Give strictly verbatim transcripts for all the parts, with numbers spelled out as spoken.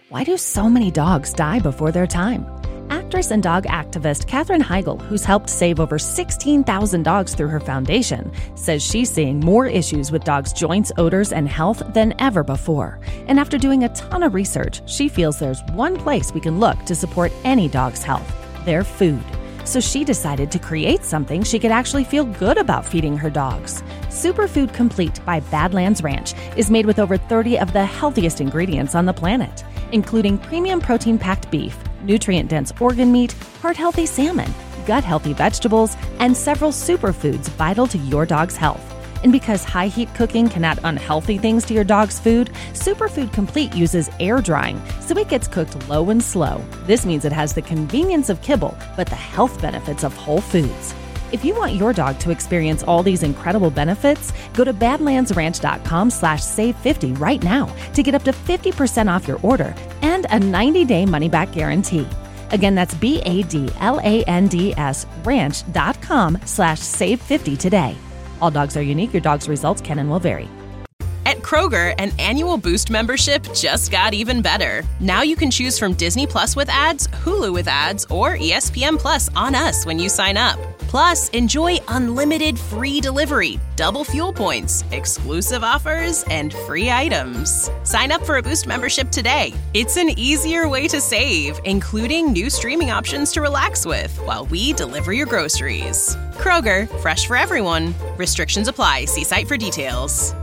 Why do so many dogs die before their time? Actress and dog activist Katherine Heigl, who's helped save over sixteen thousand dogs through her foundation, says she's seeing more issues with dogs' joints, odors, and health than ever before. And after doing a ton of research, she feels there's one place we can look to support any dog's health: their food. So she decided to create something she could actually feel good about feeding her dogs. Superfood Complete by Badlands Ranch is made with over thirty of the healthiest ingredients on the planet, including premium protein-packed beef, nutrient-dense organ meat, heart-healthy salmon, gut-healthy vegetables, and several superfoods vital to your dog's health. And because high-heat cooking can add unhealthy things to your dog's food, Superfood Complete uses air drying, so it gets cooked low and slow. This means it has the convenience of kibble, but the health benefits of whole foods. If you want your dog to experience all these incredible benefits, go to badlandsranch.com slash save 50 right now to get up to fifty percent off your order and a ninety-day money-back guarantee. Again, that's B-A-D-L-A-N-D-S ranch.com slash save 50 today. All dogs are unique. Your dog's results can and will vary. At Kroger, an annual Boost membership just got even better. Now you can choose from Disney Plus with ads, Hulu with ads, or E S P N Plus on us when you sign up. Plus, enjoy unlimited free delivery, double fuel points, exclusive offers, and free items. Sign up for a Boost membership today. It's an easier way to save, including new streaming options to relax with while we deliver your groceries. Kroger, fresh for everyone. Restrictions apply. See site for details.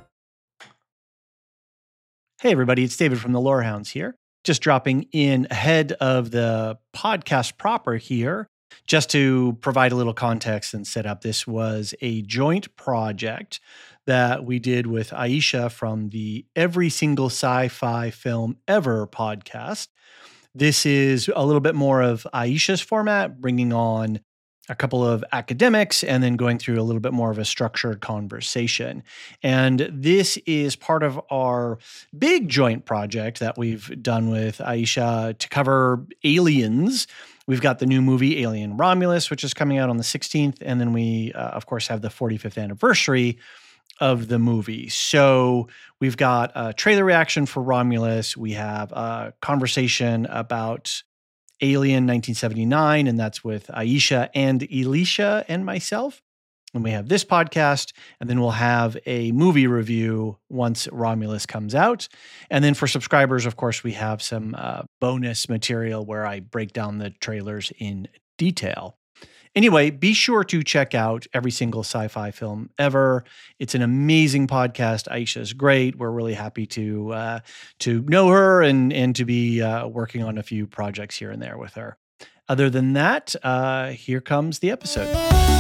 Hey everybody, it's David from the Lorehounds here. Just dropping in ahead of the podcast proper here, just to provide a little context and set up. This was a joint project that we did with Aisha from the Every Single Sci-Fi Film Ever podcast. This is a little bit more of Aisha's format, bringing on a couple of academics and then going through a little bit more of a structured conversation. And this is part of our big joint project that we've done with Aisha to cover aliens. We've got the new movie Alien Romulus, which is coming out on the sixteenth. And then we, uh, of course, have the forty-fifth anniversary of the movie. So we've got a trailer reaction for Romulus. We have a conversation about Alien nineteen seventy-nine, and that's with Aisha and Elisha and myself. And we have this podcast, and then we'll have a movie review once Romulus comes out. And then for subscribers, of course, we have some uh, bonus material where I break down the trailers in detail. Anyway, be sure to check out Every Single Sci-Fi Film Ever. It's an amazing podcast. Aisha's great. We're really happy to uh, to know her and, and to be uh, working on a few projects here and there with her. Other than that, uh, here comes the episode.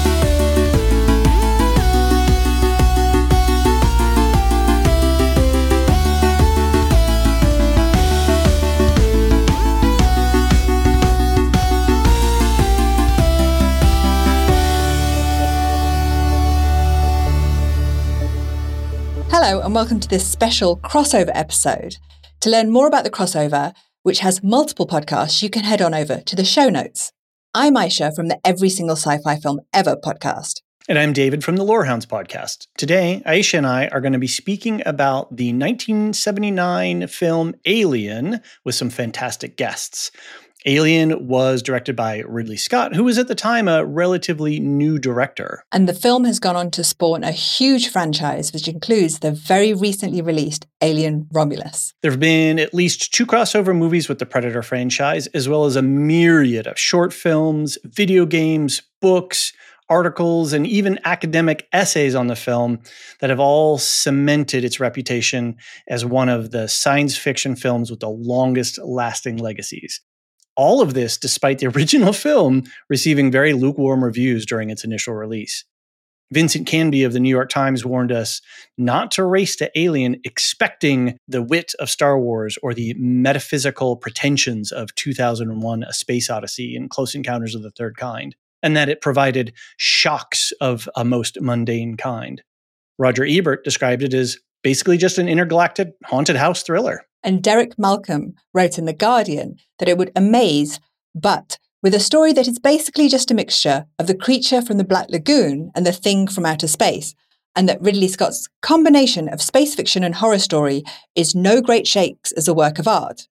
Hello and welcome to this special crossover episode. To learn more about the crossover, which has multiple podcasts, you can head on over to the show notes. I'm Aisha from the Every Single Sci-Fi Film Ever podcast. And I'm David from the Lorehounds podcast. Today, Aisha and I are going to be speaking about the nineteen seventy-nine film Alien with some fantastic guests. Alien was directed by Ridley Scott, who was at the time a relatively new director. And the film has gone on to spawn a huge franchise, which includes the very recently released Alien Romulus. There have been at least two crossover movies with the Predator franchise, as well as a myriad of short films, video games, books, articles, and even academic essays on the film that have all cemented its reputation as one of the science fiction films with the longest lasting legacies. All of this despite the original film receiving very lukewarm reviews during its initial release. Vincent Canby of the New York Times warned us not to race to Alien expecting the wit of Star Wars or the metaphysical pretensions of two thousand one: A Space Odyssey and Close Encounters of the Third Kind, and that it provided shocks of a most mundane kind. Roger Ebert described it as basically just an intergalactic haunted house thriller. And Derek Malcolm wrote in The Guardian that it would amaze, but with a story that is basically just a mixture of the creature from the Black Lagoon and the thing from outer space, and that Ridley Scott's combination of space fiction and horror story is no great shakes as a work of art.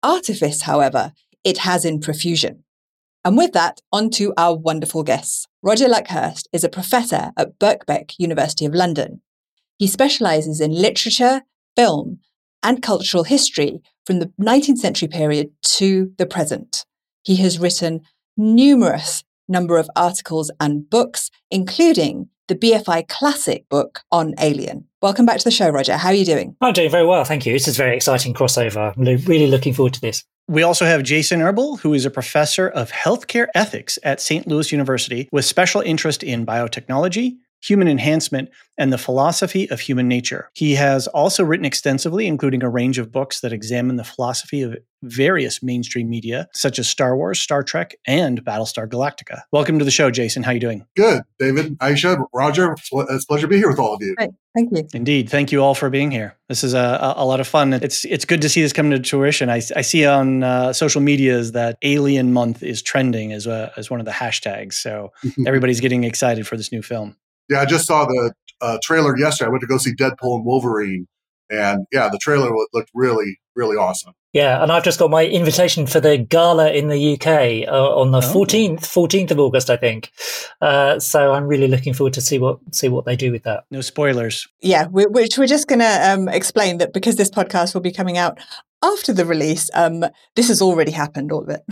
artifice, however, it has in profusion. And with that, on to our wonderful guests. Roger Luckhurst is a professor at Birkbeck, University of London. He specialises in literature, film, and cultural history from the nineteenth century period to the present. He has written numerous number of articles and books, including the B F I Classic book on Alien. Welcome back to the show, Roger. How are you doing? I'm doing very well, thank you. This is a very exciting crossover. I'm lo- really looking forward to this. We also have Jason Erbel, who is a professor of healthcare ethics at Saint Louis University with special interest in biotechnology, human enhancement, and the philosophy of human nature. He has also written extensively, including a range of books that examine the philosophy of various mainstream media, such as Star Wars, Star Trek, and Battlestar Galactica. Welcome to the show, Jason. How are you doing? Good, David, Aisha, Roger. It's a pleasure to be here with all of you. Great. Thank you. Indeed. Thank you all for being here. This is a, a lot of fun. It's it's good to see this come to fruition. I, I see on uh, social medias that Alien Month is trending as, a, as one of the hashtags. So everybody's getting excited for this new film. Yeah, I just saw the uh, trailer yesterday. I went to go see Deadpool and Wolverine. And yeah, the trailer looked really, really awesome. Yeah, and I've just got my invitation for the gala in the U K uh, on the fourteenth, fourteenth of August, I think. Uh, so I'm really looking forward to see what see what they do with that. No spoilers. Yeah, we, which we're just going to um, explain that because this podcast will be coming out after the release, um, this has already happened, all of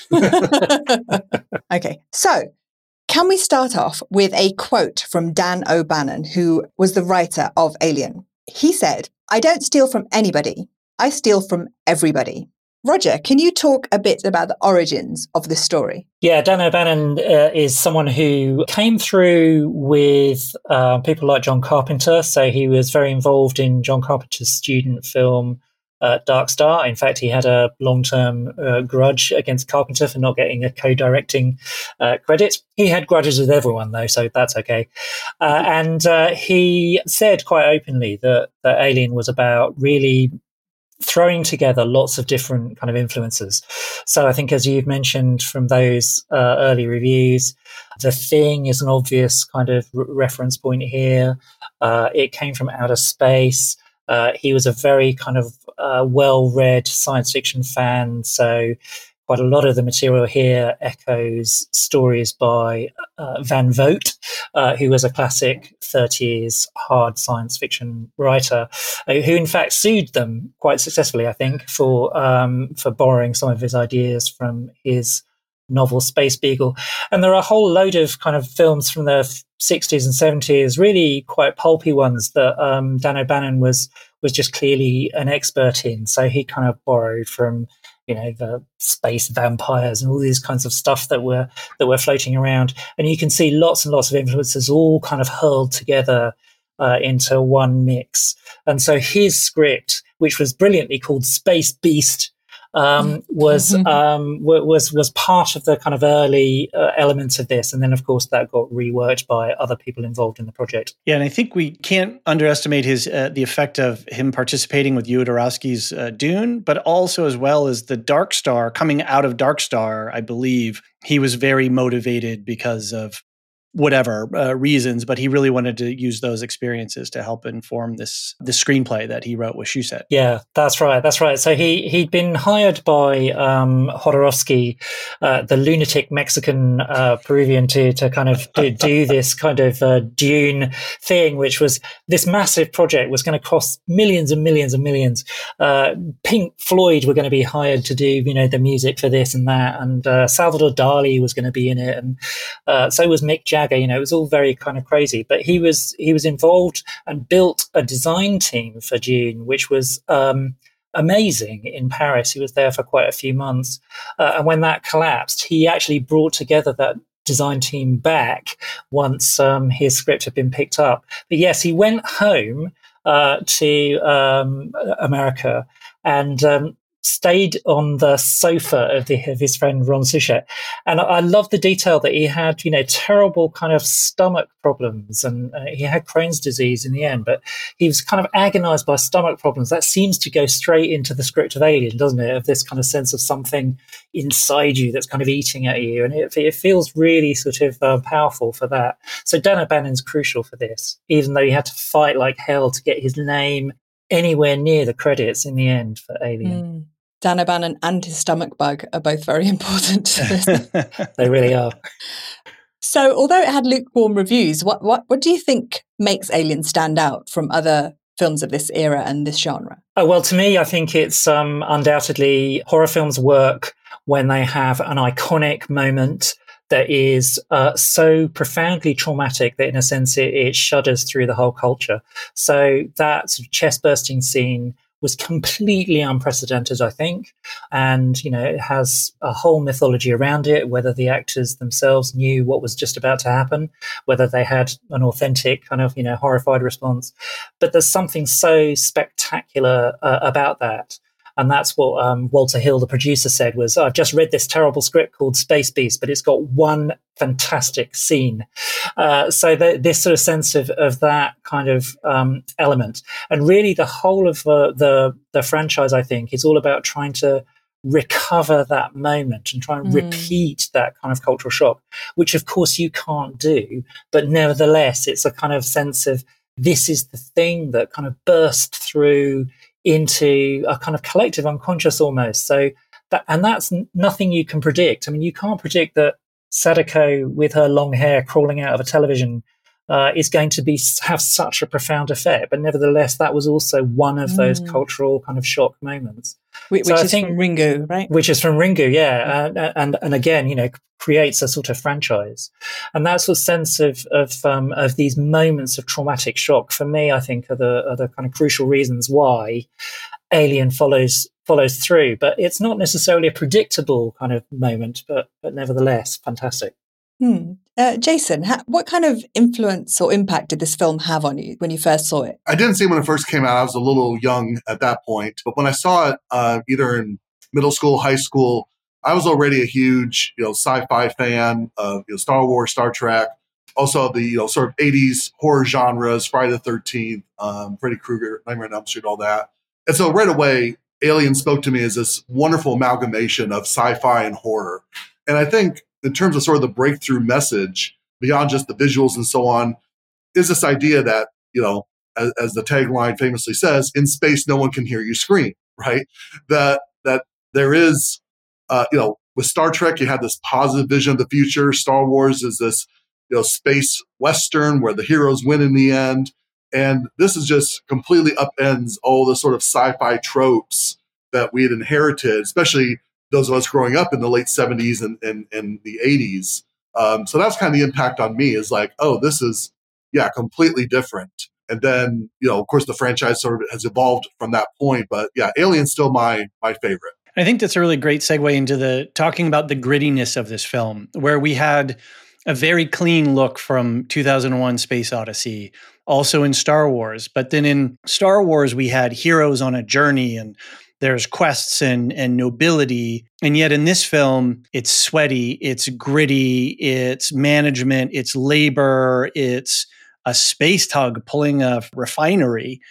it. Okay, so can we start off with a quote from Dan O'Bannon, who was the writer of Alien? He said, "I don't steal from anybody. I steal from everybody." Roger, can you talk a bit about the origins of this story? Yeah, Dan O'Bannon uh, is someone who came through with uh, people like John Carpenter. So he was very involved in John Carpenter's student film, Uh, Dark Star. In fact, he had a long-term uh, grudge against Carpenter for not getting a co-directing uh, credit. He had grudges with everyone, though, so that's okay. Uh, and uh, he said quite openly that, that Alien was about really throwing together lots of different kind of influences. So I think, as you've mentioned from those uh, early reviews, The Thing is an obvious kind of r- reference point here. Uh, it came from outer space. Uh, he was a very kind of uh, well-read science fiction fan, so quite a lot of the material here echoes stories by uh, Van Vogt, uh, who was a classic thirties hard science fiction writer, uh, who in fact sued them quite successfully, I think, for um, for borrowing some of his ideas from his novel Space Beagle. And there are a whole load of kind of films from the sixties and seventies, really quite pulpy ones that um, Dan O'Bannon was was just clearly an expert in. So he kind of borrowed from, you know, the space vampires and all these kinds of stuff that were that were floating around. And you can see lots and lots of influences all kind of hurled together uh, into one mix. And so his script, which was brilliantly called Space Beast, um, was um, was was part of the kind of early uh, elements of this, and then of course that got reworked by other people involved in the project. Yeah, and I think we can't underestimate his uh, the effect of him participating with Jodorowsky's uh, Dune, but also as well as the Dark Star coming out of Dark Star. I believe he was very motivated because of whatever uh, reasons, but he really wanted to use those experiences to help inform this the screenplay that he wrote with Shusett. Yeah, that's right. That's right. So he he'd been hired by um, Jodorowsky, uh, the lunatic Mexican uh, Peruvian, to to kind of do, do this kind of uh, Dune thing, which was this massive project was going to cost millions and millions and millions. Uh, Pink Floyd were going to be hired to do, you know, the music for this and that, and uh, Salvador Dali was going to be in it, and uh, so was Mick Jagger. You know, it was all very kind of crazy, but he was he was involved and built a design team for Dune, which was um, amazing in Paris. He was there for quite a few months, uh, and when that collapsed, he actually brought together that design team back once um, his script had been picked up. But yes, he went home uh, to um, America and um, stayed on the sofa of, the, of his friend Ron Suchet. And I, I love the detail that he had, you know, terrible kind of stomach problems, and uh, he had Crohn's disease in the end, but he was kind of agonized by stomach problems. That seems to go straight into the script of Alien, doesn't it? Of this kind of sense of something inside you that's kind of eating at you. And it, it feels really sort of uh, powerful for that. So Dan O'Bannon's crucial for this, even though he had to fight like hell to get his name anywhere near the credits in the end for Alien. Mm. Dan O'Bannon and his stomach bug are both very important to this. They really are. So, although it had lukewarm reviews, what, what, what do you think makes Alien stand out from other films of this era and this genre? Oh, well, to me, I think it's um, undoubtedly horror films work when they have an iconic moment that is uh, so profoundly traumatic that, in a sense, it, it shudders through the whole culture. So that sort of chest-bursting scene was completely unprecedented, I think. And, you know, it has a whole mythology around it, whether the actors themselves knew what was just about to happen, whether they had an authentic kind of, you know, horrified response. But there's something so spectacular uh, about that. And that's what um, Walter Hill, the producer, said was, I've just read this terrible script called Space Beast, but it's got one fantastic scene. Uh, so the, this sort of sense of, of that kind of um, element. And really the whole of uh, the, the franchise, I think, is all about trying to recover that moment and try and mm. repeat that kind of cultural shock, which of course you can't do. But nevertheless, it's a kind of sense of this is the thing that kind of burst through into a kind of collective unconscious almost. So that, and that's nothing you can predict. I mean, you can't predict that Sadako with her long hair crawling out of a television uh, is going to be have such a profound effect. But nevertheless, that was also one of those mm. cultural kind of shock moments. Which, so which I is think, from Ringu, right? Which is from Ringu, yeah. And, and, and again, you know, creates a sort of franchise. And that sort of sense of, of, um, of these moments of traumatic shock, for me, I think are the, are the kind of crucial reasons why Alien follows, follows through. But it's not necessarily a predictable kind of moment, but, but nevertheless, fantastic. Hmm. Uh, Jason, ha- what kind of influence or impact did this film have on you when you first saw it? I didn't see it when it first came out. I was a little young at that point. But when I saw it, uh, either in middle school, high school, I was already a huge, you know, sci-fi fan of, you know, Star Wars, Star Trek, also the, you know, sort of eighties horror genres, Friday the thirteenth, um, Freddy Krueger, Nightmare on Elm Street, all that. And so right away, Alien spoke to me as this wonderful amalgamation of sci-fi and horror. And I think in terms of sort of the breakthrough message, beyond just the visuals and so on, is this idea that, you know, as, as the tagline famously says, in space, no one can hear you scream, right? That, that there is, uh, you know, with Star Trek, you had this positive vision of the future. Star Wars is this, you know, space Western where the heroes win in the end. And this is just completely upends all the sort of sci-fi tropes that we had inherited, especially those of us growing up in the late seventies and, and, and the eighties. Um, so that's kind of the impact on me is like, oh, this is, yeah, completely different. And then, you know, of course, the franchise sort of has evolved from that point. But yeah, Alien's still my my favorite. I think that's a really great segue into the talking about the grittiness of this film, where we had a very clean look from two thousand one Space Odyssey, also in Star Wars. But then in Star Wars, we had heroes on a journey and there's quests and, and nobility. And yet in this film, it's sweaty, it's gritty, it's management, it's labor, it's a space tug pulling a refinery.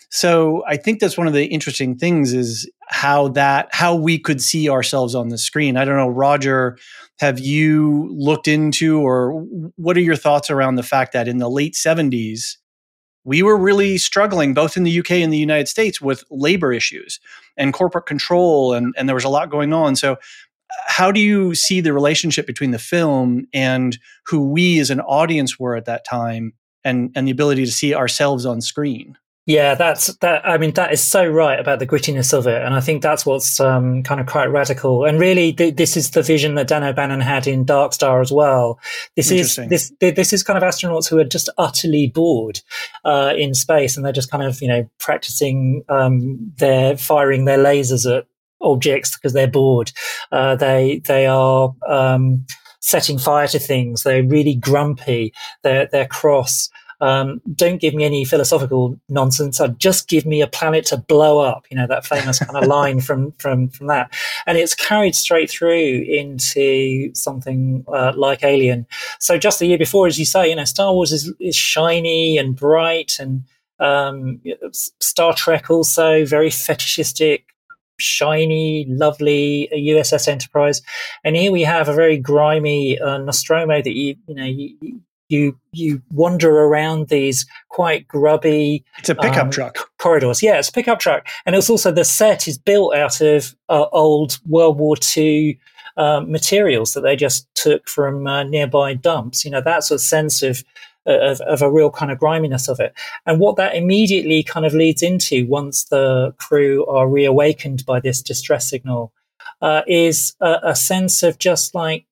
So I think that's one of the interesting things is how that, how we could see ourselves on the screen. I don't know, Roger, have you looked into, or what are your thoughts around the fact that in the late seventies, we were really struggling both in the U K and the United States with labor issues and corporate control, and, and there was a lot going on. So how do you see the relationship between the film and who we as an audience were at that time and, and the ability to see ourselves on screen? Yeah, that's that. I mean, that is so right about the grittiness of it, and I think that's what's um, kind of quite radical. And really, th- this is the vision that Dan O'Bannon had in Dark Star as well. This is this this is kind of astronauts who are just utterly bored uh, in space, and they're just kind of you know practicing um, their firing their lasers at objects because they're bored. Uh, they they are um, setting fire to things. They're really grumpy. They're they're cross. Um, don't give me any philosophical nonsense. Uh, just give me a planet to blow up. You know, that famous kind of line from, from, from that. And it's carried straight through into something uh, like Alien. So just the year before, as you say, you know, Star Wars is, is shiny and bright, and um, Star Trek also very fetishistic, shiny, lovely U S S Enterprise. And here we have a very grimy uh, Nostromo that you, you know, you, you You you wander around these quite grubby. It's a pickup um, truck. corridors. Yeah, it's a pickup truck. And it's also, the set is built out of uh, old World War Two um, materials that they just took from uh, nearby dumps. You know, that sort of sense of, of, of a real kind of griminess of it. And what that immediately kind of leads into once the crew are reawakened by this distress signal uh, is a, a sense of just like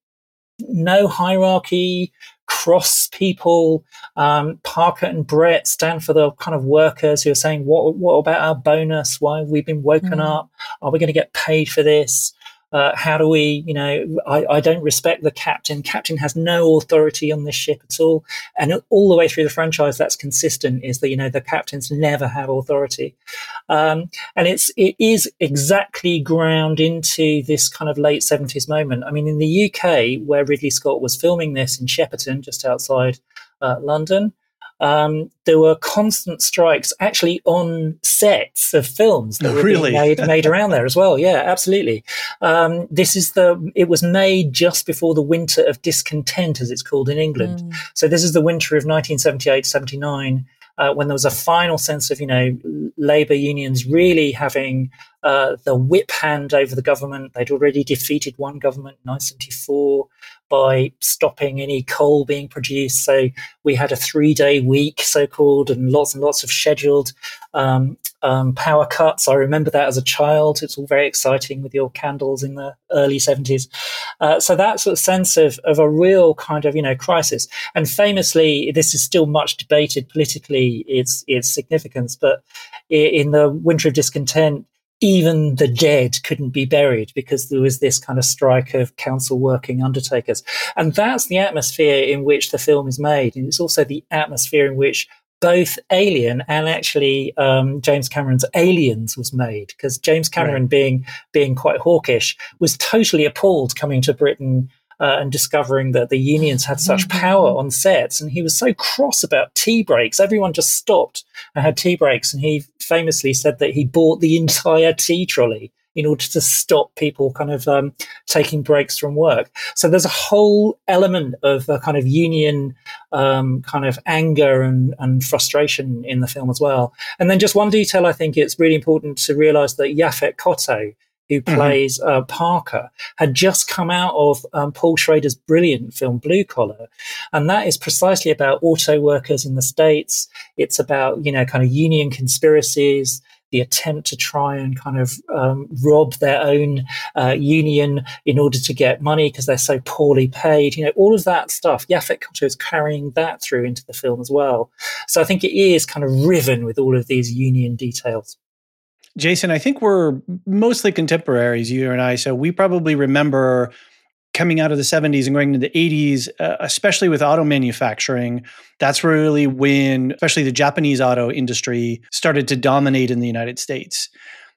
no hierarchy, cross people. um, Parker and Brett stand for the kind of workers who are saying, what, what about our bonus? Why have we been woken mm. up? Are we going to get paid for this? Uh, how do we, you know, I, I don't respect the captain. Captain has no authority on this ship at all. And all the way through the franchise, that's consistent, is that, you know, the captains never have authority. Um, and it's, it is exactly ground into this kind of late seventies moment. I mean, in the U K, where Ridley Scott was filming this in Shepperton, just outside uh, London, Um, there were constant strikes actually on sets of films that were really? being made, made around there as well. Yeah, absolutely. Um, this is the, it was made just before the winter of discontent, as it's called in England. Mm. So this is the winter of nineteen seventy-eight seventy-nine, uh, when there was a final sense of, you know, labour unions really having uh, the whip hand over the government. They'd already defeated one government in nineteen seventy-four by stopping any coal being produced. So we had a three-day week, so-called, and lots and lots of scheduled um, um, power cuts. I remember that as a child. It's all very exciting with your candles in the early seventies. Uh, so that sort of sense of, of a real kind of, you know, crisis. And famously, this is still much debated politically, its, its significance, but in the winter of discontent, even the dead couldn't be buried because there was this kind of strike of council working undertakers. And that's the atmosphere in which the film is made. And it's also the atmosphere in which both Alien and actually um, James Cameron's Aliens was made, because James Cameron, right. being being quite hawkish, was totally appalled coming to Britain Uh, and discovering that the unions had such power on sets. And he was so cross about tea breaks. Everyone just stopped and had tea breaks. And he famously said that he bought the entire tea trolley in order to stop people kind of um, taking breaks from work. So there's a whole element of a kind of union um, kind of anger and, and frustration in the film as well. And then just one detail, I think it's really important to realize that Yaphet Kotto, who plays uh, Parker, had just come out of um, Paul Schrader's brilliant film Blue Collar. And that is precisely about auto workers in the States. It's about, you know, kind of union conspiracies, the attempt to try and kind of um, rob their own uh, union in order to get money because they're so poorly paid. You know, all of that stuff. Yaphet Kotto is carrying that through into the film as well. So I think it is kind of riven with all of these union details. Jason, I think we're mostly contemporaries, you and I, so we probably remember coming out of the seventies and going into the eighties, uh, especially with auto manufacturing. That's really when, especially the Japanese auto industry, started to dominate in the United States.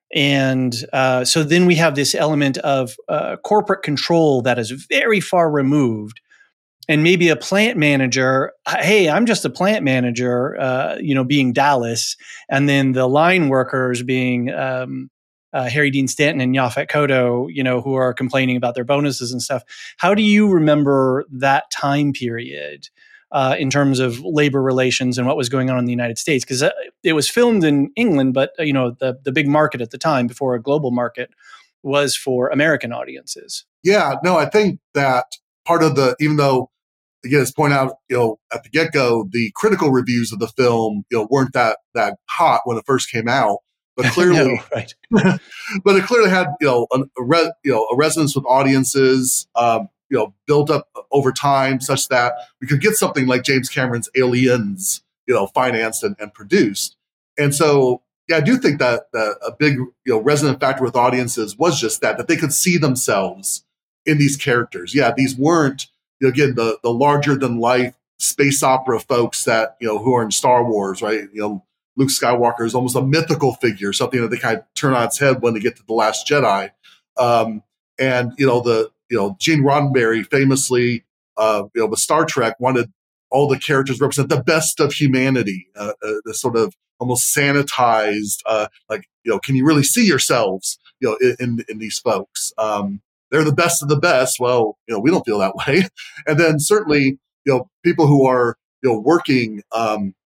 And uh, so then we have this element of uh, corporate control that is very far removed. And maybe a plant manager, hey, I'm just a plant manager, uh, you know, being Dallas, and then the line workers being um, uh, Harry Dean Stanton and Yaphet Kotto, you know, who are complaining about their bonuses and stuff. How do you remember that time period uh, in terms of labor relations and what was going on in the United States? Because uh, it was filmed in England, but uh, you know, the the big market at the time, before a global market, was for American audiences. Yeah, no, I think that part of the, even though, again, it's pointed out, you know, at the get-go, the critical reviews of the film, you know, weren't that that hot when it first came out, but clearly, no, right. but it clearly had, you know, a, a re, you know, a resonance with audiences, um, you know, built up over time, such that we could get something like James Cameron's Aliens, you know, financed and, and produced. And so, yeah, I do think that, that a big, you know, resonant factor with audiences was just that that they could see themselves in these characters. Yeah, these weren't, you know, again, the, the larger than life space opera folks that, you know, who are in Star Wars, right? You know, Luke Skywalker is almost a mythical figure, something that they kind of turn on its head when they get to The Last Jedi. Um, and, you know, the, you know, Gene Roddenberry famously, uh, you know, with Star Trek wanted all the characters represent the best of humanity, uh, uh, the sort of almost sanitized, uh, like, you know, can you really see yourselves, you know, in, in, in these folks? Um, They're the best of the best. Well, you know, we don't feel that way. And then certainly, you know, people who are, you know, working, um,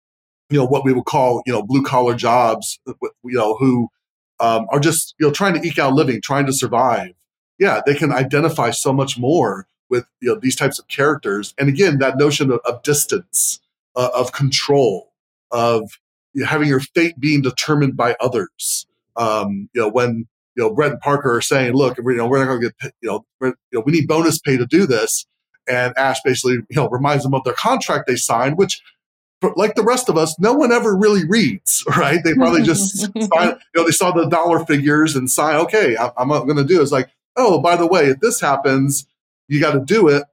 you know, what we would call, you know, blue collar jobs, you know, who um, are just, you know, trying to eke out a living, trying to survive. Yeah, they can identify so much more with, you know, these types of characters. And again, that notion of, of distance, uh, of control, of you know, having your fate being determined by others. Um, you know, when, you know, Brett and Parker are saying, look, you know, we're not going to get, you know, you know, we need bonus pay to do this. And Ash basically, you know, reminds them of their contract they signed, which, like the rest of us, no one ever really reads, right? They probably just sign, you know, they saw the dollar figures and sign, okay, I'm, I'm going to do it. It's like, oh, by the way, if this happens, you got to do it,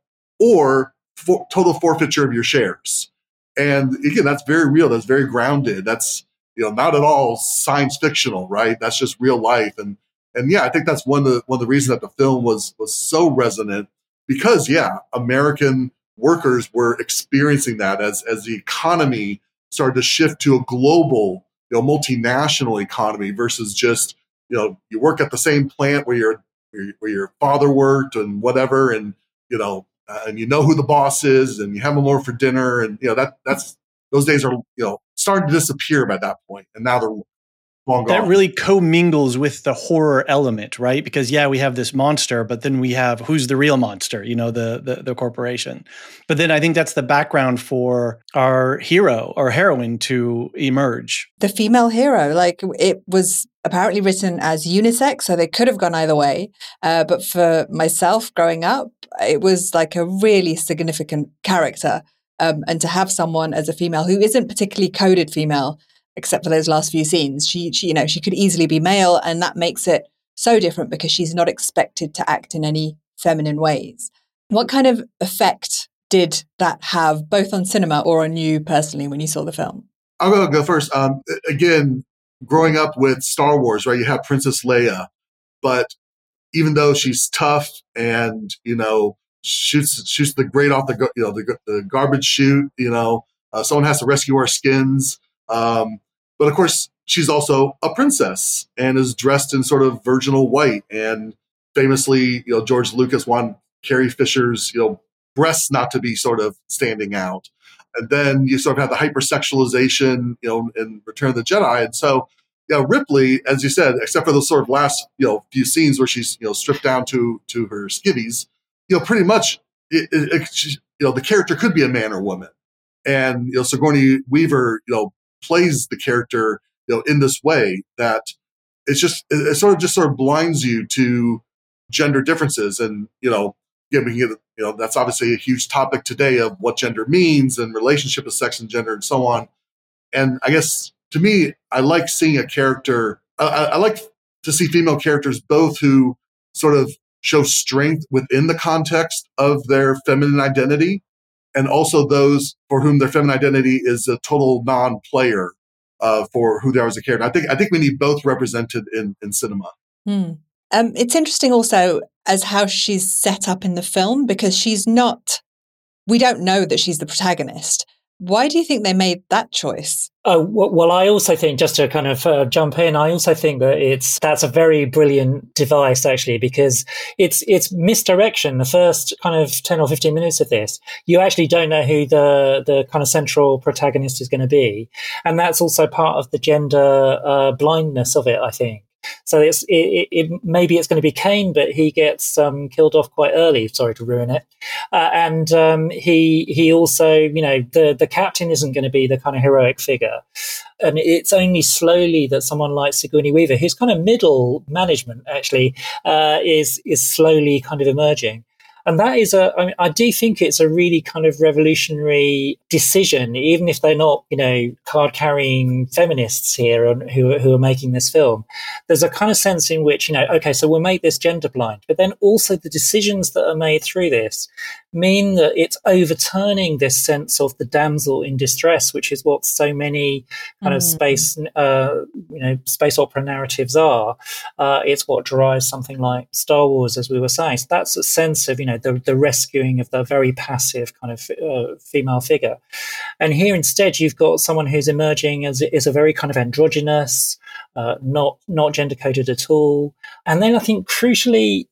or for, total forfeiture of your shares. And again, that's very real. That's very grounded. That's, you know, not at all science fictional, right? That's just real life. And and yeah, I think that's one of the one of the reasons that the film was was so resonant, because yeah, American workers were experiencing that as as the economy started to shift to a global, you know, multinational economy versus just, you know, you work at the same plant where your where your father worked and whatever, and you know, uh, and you know who the boss is, and you have them over for dinner, and you know that that's those days are, you know, starting to disappear by that point, and now they're long gone. That really commingles with the horror element, right? Because yeah, we have this monster, but then we have who's the real monster, you know, the, the the corporation. But then I think that's the background for our hero or heroine to emerge. The female hero, like it was apparently written as unisex, so they could have gone either way. Uh, but for myself growing up, it was like a really significant character. Um, and to have someone as a female who isn't particularly coded female, except for those last few scenes, she, she, you know, she could easily be male, and that makes it so different because she's not expected to act in any feminine ways. What kind of effect did that have, both on cinema or on you personally, when you saw the film? I'm going to go first. Um, again, growing up with Star Wars, right? You have Princess Leia, but even though she's tough and, you know, shoots shoots the grate off the you know the, the garbage chute, you know, uh, someone has to rescue our skins. Um, but of course, she's also a princess and is dressed in sort of virginal white. And famously, you know, George Lucas wanted Carrie Fisher's, you know, breasts not to be sort of standing out. And then you sort of have the hypersexualization, you know, in Return of the Jedi. And so, yeah, Ripley, as you said, except for those sort of last, you know, few scenes where she's, you know, stripped down to to her skivvies, you know, pretty much, it, it, it, you know, the character could be a man or woman. And, you know, Sigourney Weaver, you know, plays the character, you know, in this way that it's just, it, it sort of just sort of blinds you to gender differences. And, you know, yeah, we can get, you know, that's obviously a huge topic today of what gender means and relationship of sex and gender and so on. And I guess to me, I like seeing a character, I, I like to see female characters both who sort of show strength within the context of their feminine identity, and also those for whom their feminine identity is a total non-player uh, for who they are as a character. I think I think we need both represented in, in cinema. Hmm. Um, it's interesting also as how she's set up in the film, because she's not, we don't know that she's the protagonist. Why do you think they made that choice? Oh, well, I also think, just to kind of uh, jump in, I also think that it's that's a very brilliant device, actually, because it's it's misdirection. The first kind of ten or fifteen minutes of this, you actually don't know who the, the kind of central protagonist is going to be. And that's also part of the gender uh, blindness of it, I think. So it's it, it, it maybe it's going to be Kane, but he gets um, killed off quite early. Sorry to ruin it. Uh, and um, he he also, you know, the the captain isn't going to be the kind of heroic figure. And it's only slowly that someone like Sigourney Weaver, who's kind of middle management actually, uh, is is slowly kind of emerging. And that is a, I mean, I do think it's a really kind of revolutionary decision, even if they're not, you know, card-carrying feminists here on, who, who are making this film. There's a kind of sense in which, you know, okay, so we'll make this gender blind, but then also the decisions that are made through this mean that it's overturning this sense of the damsel in distress, which is what so many kind mm. of space, uh, you know, space opera narratives are. Uh, it's what drives something like Star Wars, as we were saying. So that's a sense of, you know, the, the rescuing of the very passive kind of uh, female figure. And here instead, you've got someone who's emerging as is a very kind of androgynous, uh, not not gender coded at all. And then I think crucially,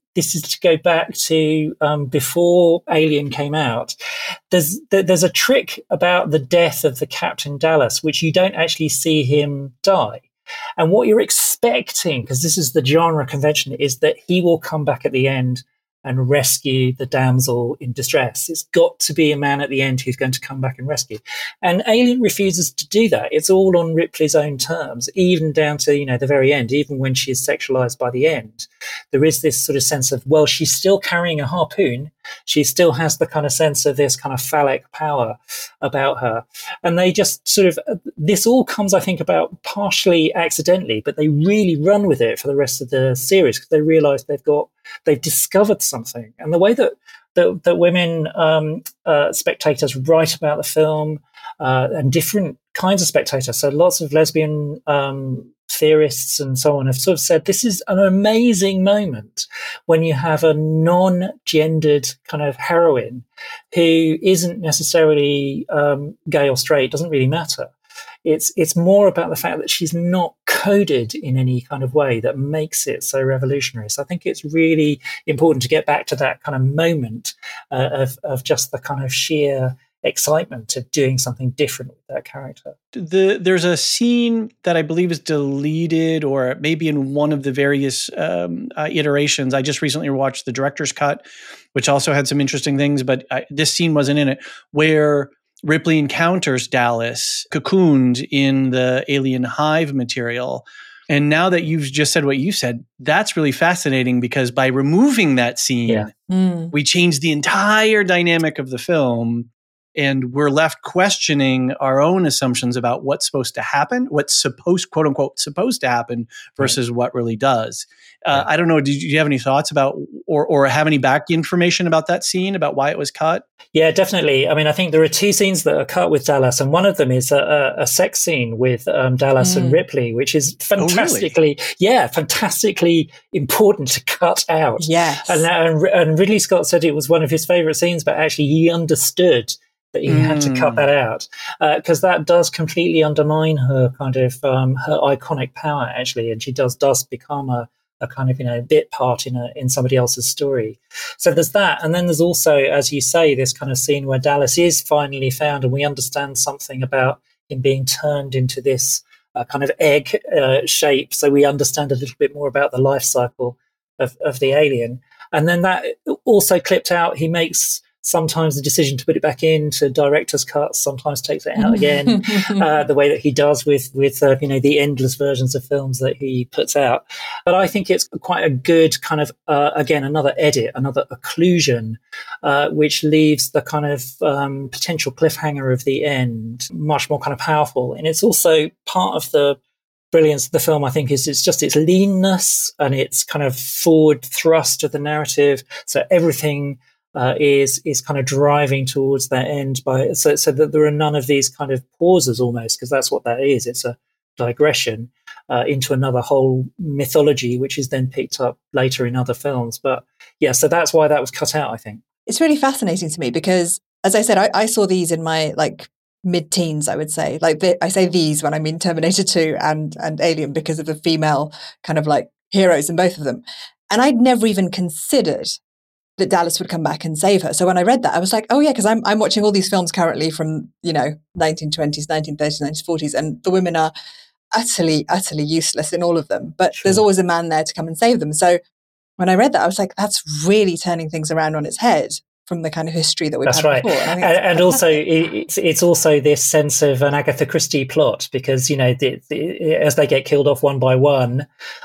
this is to go back to um, before Alien came out. There's there's a trick about the death of the Captain Dallas, which you don't actually see him die. And what you're expecting, because this is the genre convention, is that he will come back at the end and rescue the damsel in distress. It's got to be a man at the end who's going to come back and rescue. And Alien refuses to do that. It's all on Ripley's own terms, even down to, you know, the very end, even when she is sexualized by the end. There is this sort of sense of, well, she's still carrying a harpoon. She still has the kind of sense of this kind of phallic power about her. And they just sort of, this all comes, I think, about partially accidentally, but they really run with it for the rest of the series because they realize they've got, they've discovered something. And the way that that, that women um, uh, spectators write about the film uh, and different kinds of spectators, so lots of lesbian um, theorists and so on have sort of said this is an amazing moment when you have a non-gendered kind of heroine who isn't necessarily um, gay or straight, doesn't really matter. It's it's more about the fact that she's not coded in any kind of way that makes it so revolutionary. So I think it's really important to get back to that kind of moment uh, of of just the kind of sheer excitement of doing something different with that character. The there's a scene that I believe is deleted, or maybe in one of the various um, uh, iterations. I just recently watched the director's cut, which also had some interesting things, but I, this scene wasn't in it, where Ripley encounters Dallas cocooned in the alien hive material. And now that you've just said what you said, that's really fascinating because by removing that scene, yeah. Mm. we change the entire dynamic of the film. And we're left questioning our own assumptions about what's supposed to happen, what's supposed, quote unquote, supposed to happen versus right. what really does. Uh, yeah. I don't know. Did you have any thoughts about, or or have any back information about that scene, about why it was cut? Yeah, definitely. I mean, I think there are two scenes that are cut with Dallas, and one of them is a, a sex scene with um, Dallas mm. and Ripley, which is fantastically, oh, really? yeah, fantastically important to cut out. Yes. And, and, and Ridley Scott said it was one of his favorite scenes, but actually he understood that he mm. had to cut that out because uh, that does completely undermine her kind of um, her iconic power, actually, and she does does become a, a kind of, you know, bit part in a in somebody else's story. So there's that, and then there's also, as you say, this kind of scene where Dallas is finally found, and we understand something about him being turned into this uh, kind of egg uh, shape. So we understand a little bit more about the life cycle of of the alien, and then that also clipped out. He makes sometimes the decision to put it back into director's cuts, sometimes takes it out again, uh, the way that he does with, with uh, you know, the endless versions of films that he puts out. But I think it's quite a good kind of, uh, again, another edit, another occlusion, uh, which leaves the kind of um, potential cliffhanger of the end much more kind of powerful. And it's also part of the brilliance of the film, I think, is it's just its leanness and its kind of forward thrust of the narrative. So everything Uh, is is kind of driving towards that end by so so that there are none of these kind of pauses almost, because that's what that is. It's a digression uh, into another whole mythology, which is then picked up later in other films. But yeah, so that's why that was cut out, I think. It's really fascinating to me because, as I said, I, I saw these in my like mid-teens, I would say. Like the, I say these when I mean Terminator two and and Alien because of the female kind of like heroes in both of them, and I'd never even considered that Dallas would come back and save her. So when I read that, I was like, oh yeah, because I'm I'm watching all these films currently from, you know, nineteen twenties, nineteen thirties, nineteen forties, and the women are utterly, utterly useless in all of them. But sure. There's always a man there to come and save them. So when I read that, I was like, that's really turning things around on its head from the kind of history that we've That's had right. before. And, and, and also, it's it's also this sense of an Agatha Christie plot because, you know, the, the, as they get killed off one by one,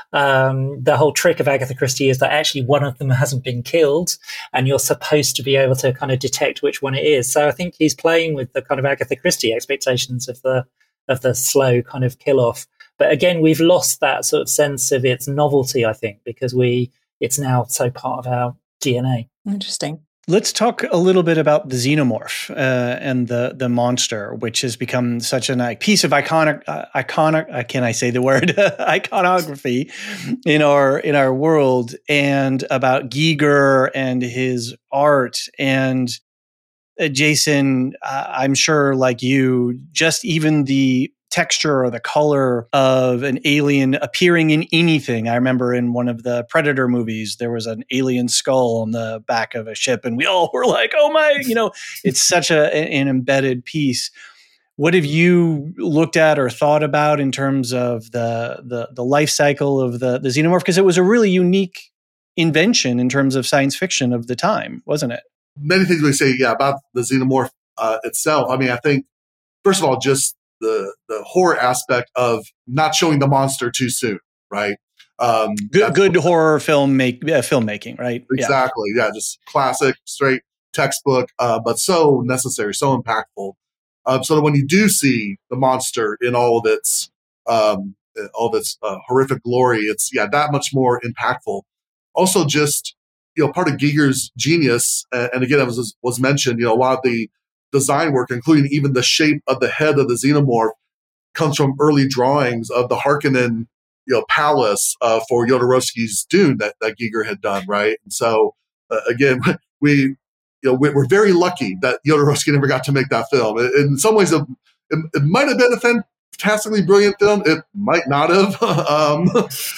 um, the whole trick of Agatha Christie is that actually one of them hasn't been killed, and you're supposed to be able to kind of detect which one it is. So I think he's playing with the kind of Agatha Christie expectations of the of the slow kind of kill off. But again, we've lost that sort of sense of its novelty, I think, because we it's now so part of our D N A. Interesting. Let's talk a little bit about the xenomorph uh, and the the monster, which has become such a like, piece of iconic, uh, iconic. Uh, can I say the word iconography in our in our world, and about Giger and his art. And uh, Jason, uh, I'm sure, like you, just even the texture or the color of an alien appearing in anything. I remember in one of the Predator movies, there was an alien skull on the back of a ship, and we all were like, oh my, you know, it's such a, an embedded piece. What have you looked at or thought about in terms of the the, the life cycle of the, the xenomorph? Because it was a really unique invention in terms of science fiction of the time, wasn't it? Many things we say, yeah, about the xenomorph uh, itself. I mean, I think, first of all, just the the horror aspect of not showing the monster too soon, right? Um, good good horror film make uh, filmmaking, right? Exactly, yeah. yeah, just classic, straight textbook, uh, but so necessary, so impactful. Um, so that when you do see the monster in all of its um, all of its uh, horrific glory, it's yeah that much more impactful. Also, just you know, part of Giger's genius, uh, and again, it was was mentioned. You know, a lot of the design work, including even the shape of the head of the xenomorph, comes from early drawings of the Harkonnen, you know, palace uh, for Jodorowsky's Dune that, that Giger had done, right? And so, uh, again, we. You know, we're very lucky that Jodorowsky never got to make that film. In some ways, it, it, it might have been a fantastically brilliant film. It might not have. um,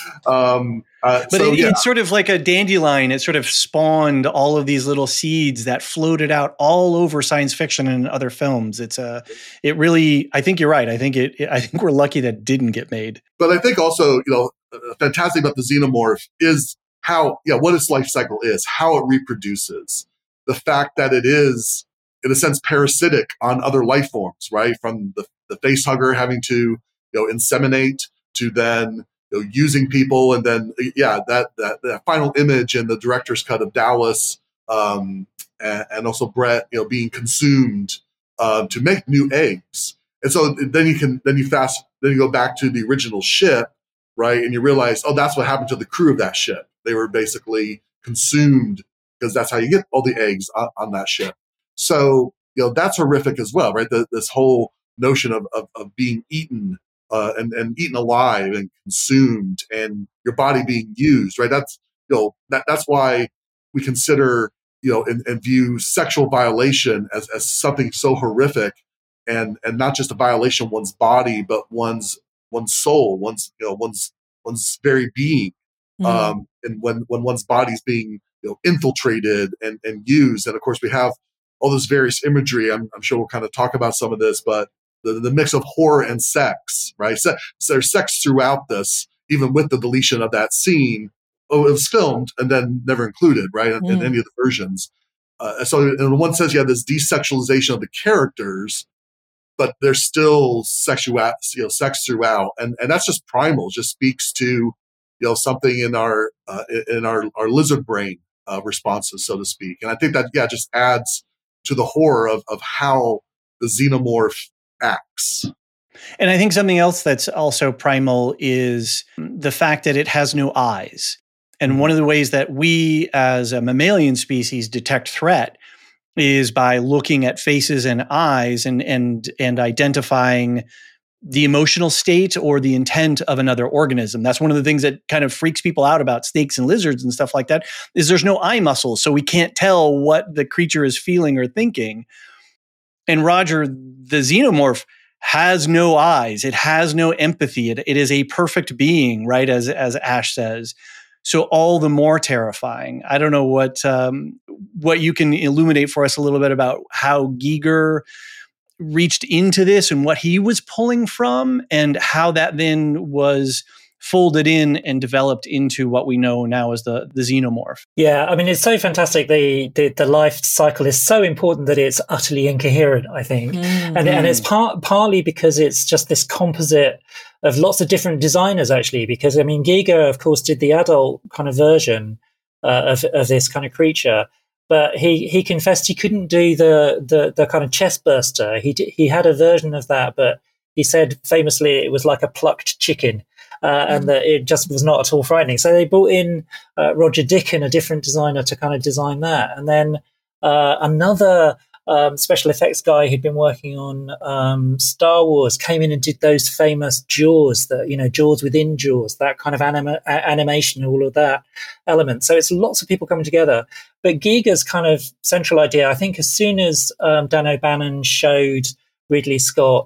um, uh, but so, it, yeah. it's sort of like a dandelion. It sort of spawned all of these little seeds that floated out all over science fiction and other films. It's a, it really. I think you're right. I think it. I think we're lucky that it didn't get made. But I think also, you know, fantastic about the xenomorph is how, yeah, what its life cycle is, how it reproduces. The fact that it is, in a sense, parasitic on other life forms, right? From the, the face hugger having to, you know, inseminate to then, you know, using people. And then, yeah, that, that, that final image in the director's cut of Dallas um, and, and also Brett, you know, being consumed uh, to make new eggs. And so then you can, then you fast, then you go back to the original ship, right? And you realize, oh, that's what happened to the crew of that ship. They were basically consumed, because that's how you get all the eggs on, on that ship. So, you know, that's horrific as well, right? The, this whole notion of, of, of being eaten uh, and, and eaten alive and consumed and your body being used, right? That's, you know, that, that's why we consider, you know, and, and view sexual violation as, as something so horrific and, and not just a violation of one's body, but one's, one's soul, one's, you know, one's, one's very being. Mm. Um, and when, when one's body's being, you know, infiltrated and, and used. And of course, we have all this various imagery. I'm, I'm sure we'll kind of talk about some of this, but the, the mix of horror and sex, right? So, so there's sex throughout this, even with the deletion of that scene. Oh, it was filmed and then never included, right? In, mm. in any of the versions. Uh, so in one sense, you have this desexualization of the characters, but there's still sexual, you know, sex throughout. And, and that's just primal, it just speaks to, you know, something in our, uh, in our, our lizard brain. Uh, responses, so to speak. And I think that, yeah, just adds to the horror of, of how the xenomorph acts. And I think something else that's also primal is the fact that it has no eyes. And one of the ways that we as a mammalian species detect threat is by looking at faces and eyes and and and identifying the emotional state or the intent of another organism. That's one of the things that kind of freaks people out about snakes and lizards and stuff like that, is there's no eye muscles, so we can't tell what the creature is feeling or thinking. And Roger, the xenomorph has no eyes. It has no empathy. It, it is a perfect being, right? As, as Ash says. So all the more terrifying. I don't know what, um, what you can illuminate for us a little bit about how Giger reached into this and what he was pulling from and how that then was folded in and developed into what we know now as the, the xenomorph. Yeah, I mean, it's so fantastic. The, the, the life cycle is so important that it's utterly incoherent, I think. Mm-hmm. And, and it's part, partly because it's just this composite of lots of different designers, actually, because, I mean, Giger, of course, did the adult kind of version uh, of, of this kind of creature. But he, he confessed he couldn't do the, the, the kind of chest burster. He d- he had a version of that, but he said famously it was like a plucked chicken, uh, and that it just was not at all frightening. So they brought in uh, Roger Dickon, a different designer, to kind of design that. And then uh, another um, special effects guy who'd been working on um, Star Wars came in and did those famous Jaws, that, you know, Jaws within Jaws, that kind of anima- animation, all of that element. So it's lots of people coming together. But Giger's kind of central idea, I think, as soon as um, Dan O'Bannon showed Ridley Scott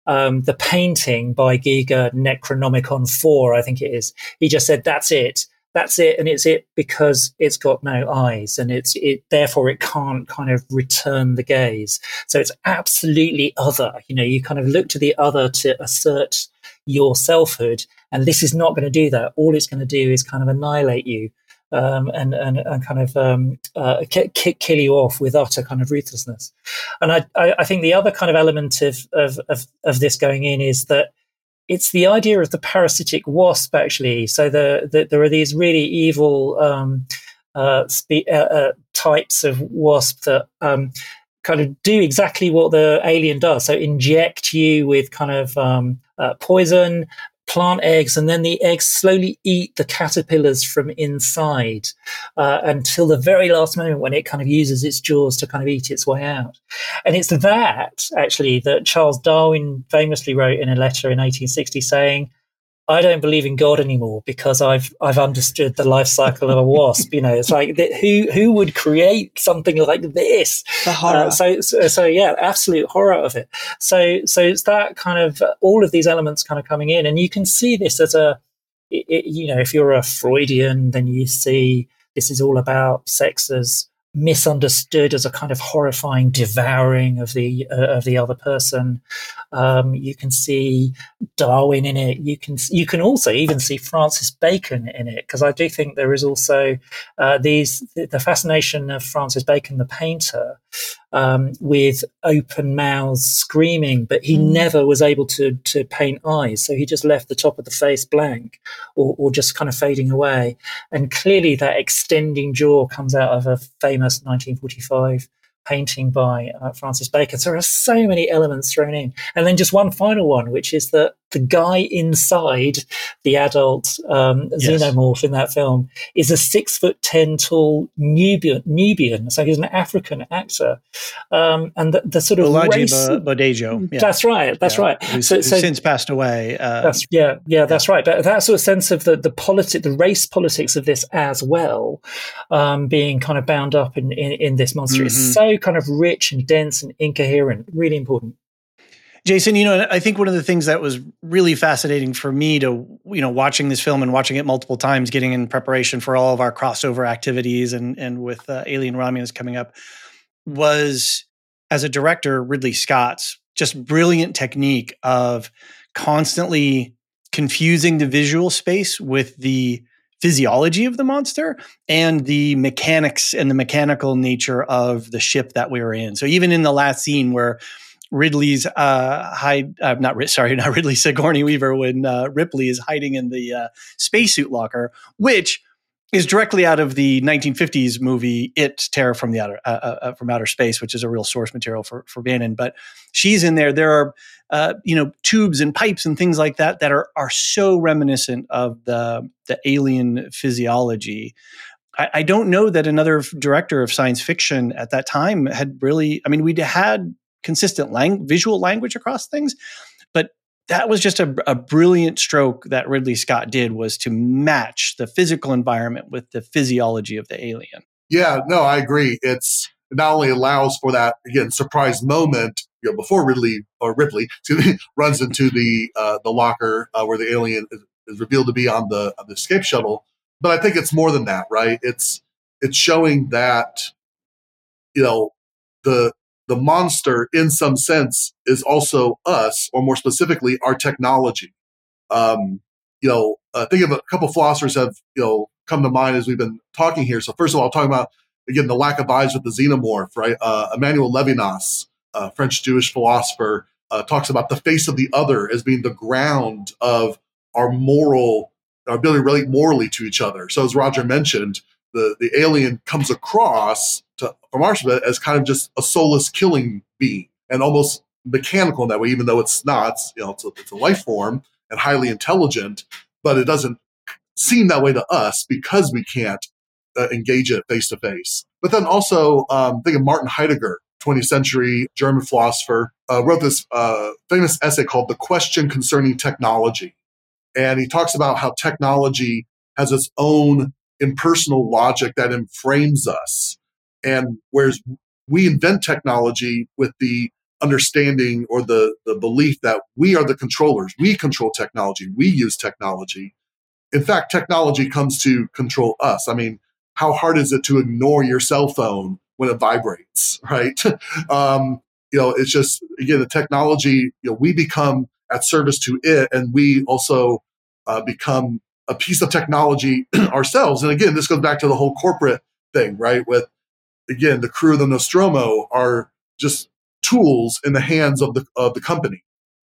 um, the painting by Giger, Necronomicon four, I think it is. He just said, that's it. That's it. And it's it because it's got no eyes, and it's it. Therefore, it can't kind of return the gaze. So it's absolutely other. You know, you kind of look to the other to assert your selfhood, and this is not going to do that. All it's going to do is kind of annihilate you. Um, and, and and kind of um, uh, k- kill you off with utter kind of ruthlessness. And I, I, I think the other kind of element of, of of of this going in is that it's the idea of the parasitic wasp, actually. So the, the there are these really evil um, uh, spe- uh, uh, types of wasp that um, kind of do exactly what the alien does. So inject you with kind of um, uh, poison, plant eggs, and then the eggs slowly eat the caterpillars from inside uh, until the very last moment when it kind of uses its jaws to kind of eat its way out. And it's that, actually, that Charles Darwin famously wrote in a letter in eighteen sixty saying, I don't believe in God anymore because I've I've understood the life cycle of a wasp. You know, it's like that, who who would create something like this? The horror. Uh, so, so so yeah, absolute horror of it. So so it's that kind of uh, all of these elements kind of coming in, and you can see this as a it, it, you know, if you're a Freudian, then you see this is all about sex as misunderstood as a kind of horrifying devouring of the uh, of the other person. Um, you can see Darwin in it. You can you can also even see Francis Bacon in it, because I do think there is also uh, these the, the fascination of Francis Bacon, the painter, um, with open mouths screaming, but he mm. never was able to to paint eyes, so he just left the top of the face blank or, or just kind of fading away. And clearly, that extending jaw comes out of a famous nineteen forty-five painting by uh, Francis Bacon. So there are so many elements thrown in. And then just one final one, which is that the guy inside the adult um, yes. xenomorph in that film is a six foot ten tall Nubian. Nubian. So he's an African actor. Um, and the, the sort of Olaji race... Bodejo. Yeah. That's right. That's yeah. right. Who's, so, who's so, since passed away. Uh, that's, yeah, yeah, that's yeah. right. But that sort of sense of the, the politic, the race politics of this as well, um, being kind of bound up in, in, in this monster mm-hmm. is so kind of rich and dense and incoherent, really important. Jason, you know, I think one of the things that was really fascinating for me to, you know, watching this film and watching it multiple times, getting in preparation for all of our crossover activities and, and with uh, Alien Romulans coming up, was, as a director, Ridley Scott's just brilliant technique of constantly confusing the visual space with the physiology of the monster and the mechanics and the mechanical nature of the ship that we were in. So even in the last scene where Ridley's uh, hide, uh, not sorry, not Ridley, Sigourney Weaver, when uh, Ripley is hiding in the uh, spacesuit locker, which is directly out of the nineteen fifties movie It, Terror from the Outer uh, uh, from Outer Space, which is a real source material for for Bannon. But she's in there. There are uh, you know tubes and pipes and things like that that are are so reminiscent of the the alien physiology. I, I don't know that another director of science fiction at that time had really. I mean, we'd had consistent lang- visual language across things, but that was just a, a brilliant stroke that Ridley Scott did, was to match the physical environment with the physiology of the alien. Yeah, no, I agree. It's it not only allows for that, again, surprise moment, you know, before Ridley or Ripley runs into the uh, the locker uh, where the alien is, is revealed to be on the on the escape shuttle, but I think it's more than that, right? It's it's showing that, you know, the the monster, in some sense, is also us, or more specifically, our technology. Um, you know, I think of a couple of philosophers have, you know, come to mind as we've been talking here. So first of all, talking about, again, the lack of eyes with the xenomorph, right? Uh, Emmanuel Levinas, a French Jewish philosopher, uh, talks about the face of the other as being the ground of our moral, our ability to relate morally to each other. So as Roger mentioned, the, the alien comes across to, from our perspective as kind of just a soulless killing being, and almost mechanical in that way, even though it's not. It's, you know, it's a, it's a life form and highly intelligent, but it doesn't seem that way to us because we can't uh, engage it face to face. But then also, um, think of Martin Heidegger, twentieth century German philosopher, uh, wrote this uh, famous essay called The Question Concerning Technology. And he talks about how technology has its own impersonal logic that enframes us. And whereas we invent technology with the understanding or the, the belief that we are the controllers. We control technology. We use technology. In fact, technology comes to control us. I mean, how hard is it to ignore your cell phone when it vibrates, right? um, you know, it's just, again, the technology, you know, we become at service to it, and we also uh, become a piece of technology ourselves. And again, this goes back to the whole corporate thing, right? With, again, the crew of the Nostromo are just tools in the hands of the of the company,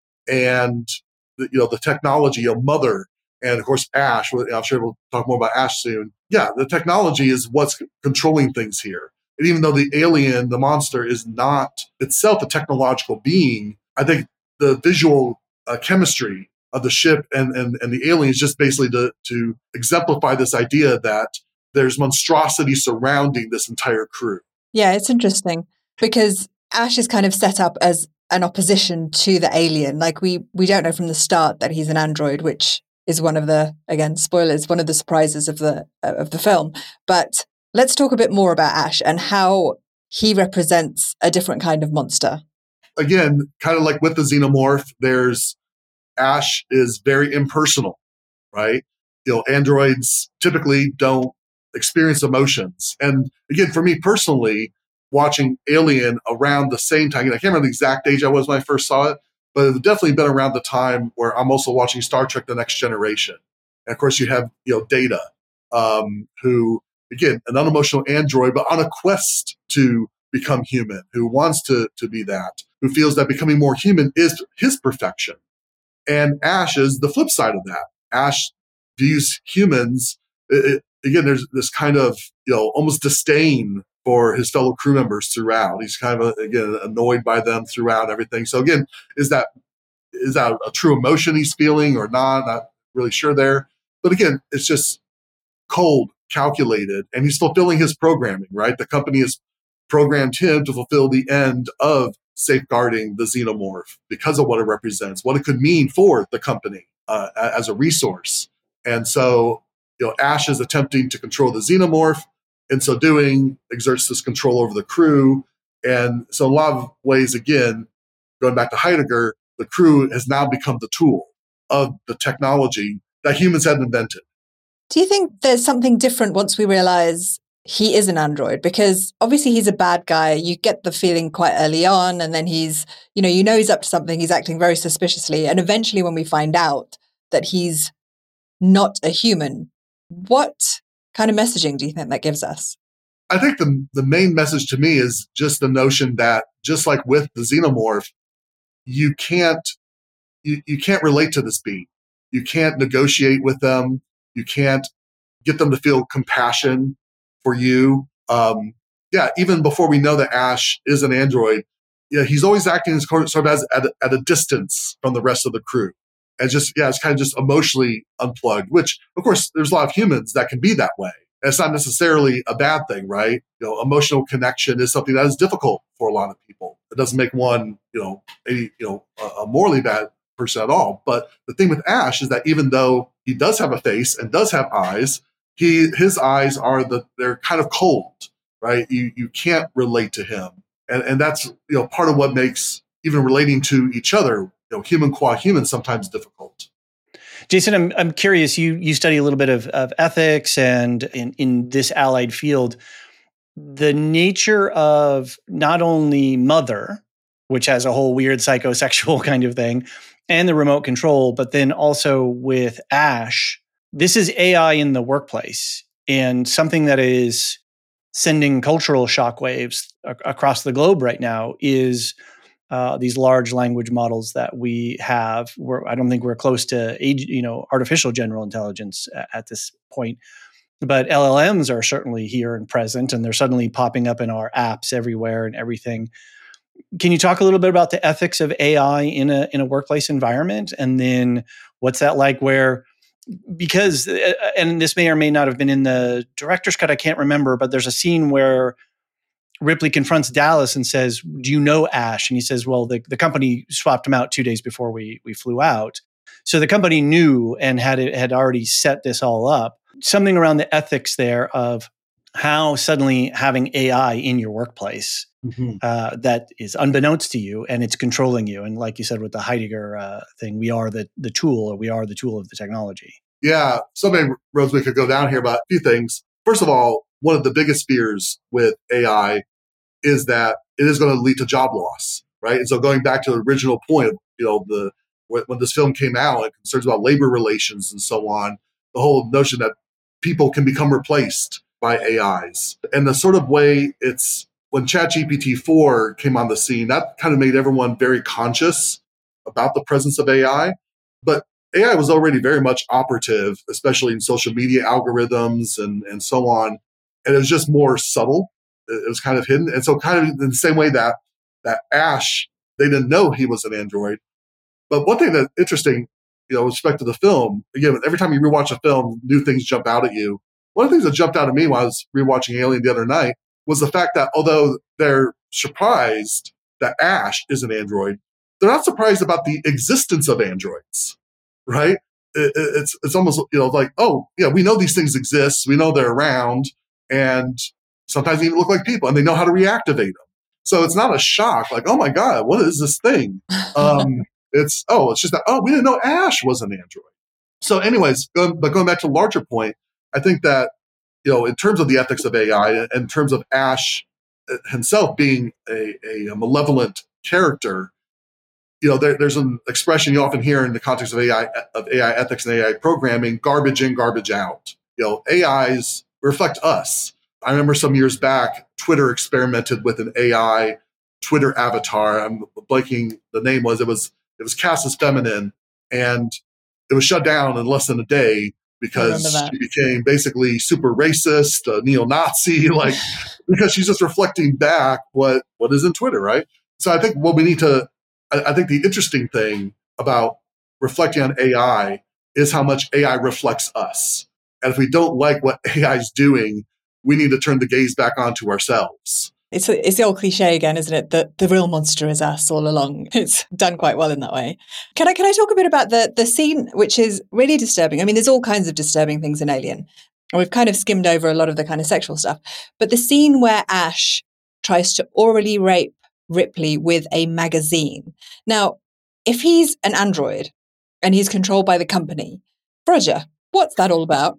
and the, you know, the technology, you know, Mother, and of course Ash. I'm sure we'll talk more about Ash soon. Yeah, the technology is what's controlling things here. And even though the alien, the monster, is not itself a technological being, I think the visual uh, chemistry of the ship and, and, and the alien is just basically to, to exemplify this idea that there's monstrosity surrounding this entire crew. Yeah, it's interesting because Ash is kind of set up as an opposition to the alien. Like we we don't know from the start that he's an android, which is one of the, again, spoilers, one of the surprises of the uh, of the film. But let's talk a bit more about Ash and how he represents a different kind of monster. Again, kind of like with the xenomorph, there's Ash is very impersonal, right? You know, androids typically don't experience emotions. And again, for me personally, watching Alien around the same time, I can't remember the exact age I was when I first saw it, but it's definitely been around the time where I'm also watching Star Trek: The Next Generation. And of course, you have, you know, Data, um, who, again, an unemotional android, but on a quest to become human, who wants to, to be that, who feels that becoming more human is his perfection. And Ash is the flip side of that. Ash views humans, it, it, again, there's this kind of, you know, almost disdain for his fellow crew members throughout. He's kind of, again, annoyed by them throughout everything. So again, is that is that a true emotion he's feeling or not? Not really sure there. But again, it's just cold, calculated, and he's fulfilling his programming, right? The company has programmed him to fulfill the end of safeguarding the xenomorph because of what it represents, what it could mean for the company uh, as a resource. And so, you know, Ash is attempting to control the xenomorph. In so doing, exerts this control over the crew. And so in a lot of ways, again, going back to Heidegger, the crew has now become the tool of the technology that humans had invented. Do you think there's something different once we realize he is an android? Because obviously he's a bad guy. You get the feeling quite early on, and then he's, you know, you know he's up to something. He's acting very suspiciously. And eventually when we find out that he's not a human, what kind of messaging do you think that gives us? I think the the main message to me is just the notion that, just like with the xenomorph, you can't you, you can't relate to this being. You can't negotiate with them. You can't get them to feel compassion for you. Um, yeah, even before we know that Ash is an android, yeah, he's always acting as sort of as at a, at a distance from the rest of the crew. And just, yeah, it's kind of just emotionally unplugged, which, of course, there's a lot of humans that can be that way. And it's not necessarily a bad thing, right? You know, emotional connection is something that is difficult for a lot of people. It doesn't make one, you know, a, you know, a morally bad person at all. But the thing with Ash is that even though he does have a face and does have eyes, he his eyes are the they're kind of cold, right? You you can't relate to him, and and that's, you know, part of what makes even relating to each other, you know, human qua human, sometimes difficult. Jason, I'm I'm curious. You you study a little bit of, of ethics, and in, in this allied field, the nature of not only Mother, which has a whole weird psychosexual kind of thing, and the remote control, but then also with Ash, this is A I in the workplace, and something that is sending cultural shockwaves ac- across the globe right now is Uh, these large language models that we have. We're, I don't think we're close to age, you know, artificial general intelligence at, at this point, but L L Ms are certainly here and present, and they're suddenly popping up in our apps everywhere and everything. Can you talk a little bit about the ethics of A I in a in a workplace environment, and then what's that like? Where, because, and this may or may not have been in the director's cut, I can't remember, but there's a scene where Ripley confronts Dallas and says, "Do you know Ash?" And he says, "Well, the, the company swapped him out two days before we we flew out." So the company knew and had it, had already set this all up. Something around the ethics there of how suddenly having A I in your workplace Mhm. uh, that is unbeknownst to you and it's controlling you. And like you said with the Heidegger uh, thing, we are the, the tool, or we are the tool of the technology. Yeah, so many roads we could go down here, but a few things. First of all, one of the biggest fears with A I is that it is going to lead to job loss, right? And so going back to the original point of, you know, the when, when this film came out and concerns about labor relations and so on, the whole notion that people can become replaced by A Is. And the sort of way it's, when ChatGPT four came on the scene, that kind of made everyone very conscious about the presence of A I. But A I was already very much operative, especially in social media algorithms and, and so on. And it was just more subtle. It was kind of hidden. And so kind of in the same way that, that Ash, they didn't know he was an android. But one thing that's interesting, you know, with respect to the film, again, every time you rewatch a film, new things jump out at you. One of the things that jumped out at me while I was rewatching Alien the other night was the fact that although they're surprised that Ash is an android, they're not surprised about the existence of androids, right? It, it's it's almost, you know, like, oh, yeah, we know these things exist. We know they're around. And sometimes they even look like people, and they know how to reactivate them. So it's not a shock, like, oh my God, what is this thing? Um, it's, oh, it's just that, oh, we didn't know Ash was an android. So anyways, going, but going back to the larger point, I think that, you know, in terms of the ethics of A I, in terms of Ash himself being a, a malevolent character, you know, there, there's an expression you often hear in the context of A I, of A I ethics and A I programming: garbage in, garbage out. You know, A Is reflect us. I remember some years back, Twitter experimented with an A I Twitter avatar. I'm blanking the name was. It was it was cast as feminine, and it was shut down in less than a day because she became basically super racist, uh, neo-Nazi, like because she's just reflecting back what what is in Twitter, right? So I think what we need to, I, I think the interesting thing about reflecting on A I is how much A I reflects us. And if we don't like what A I is doing, we need to turn the gaze back onto ourselves. It's it's the old cliche again, isn't it? That the real monster is us all along. It's done quite well in that way. Can I can I talk a bit about the the scene, which is really disturbing? I mean, there's all kinds of disturbing things in Alien. And we've kind of skimmed over a lot of the kind of sexual stuff. But the scene where Ash tries to orally rape Ripley with a magazine. Now, if he's an android and he's controlled by the company, Roger, what's that all about?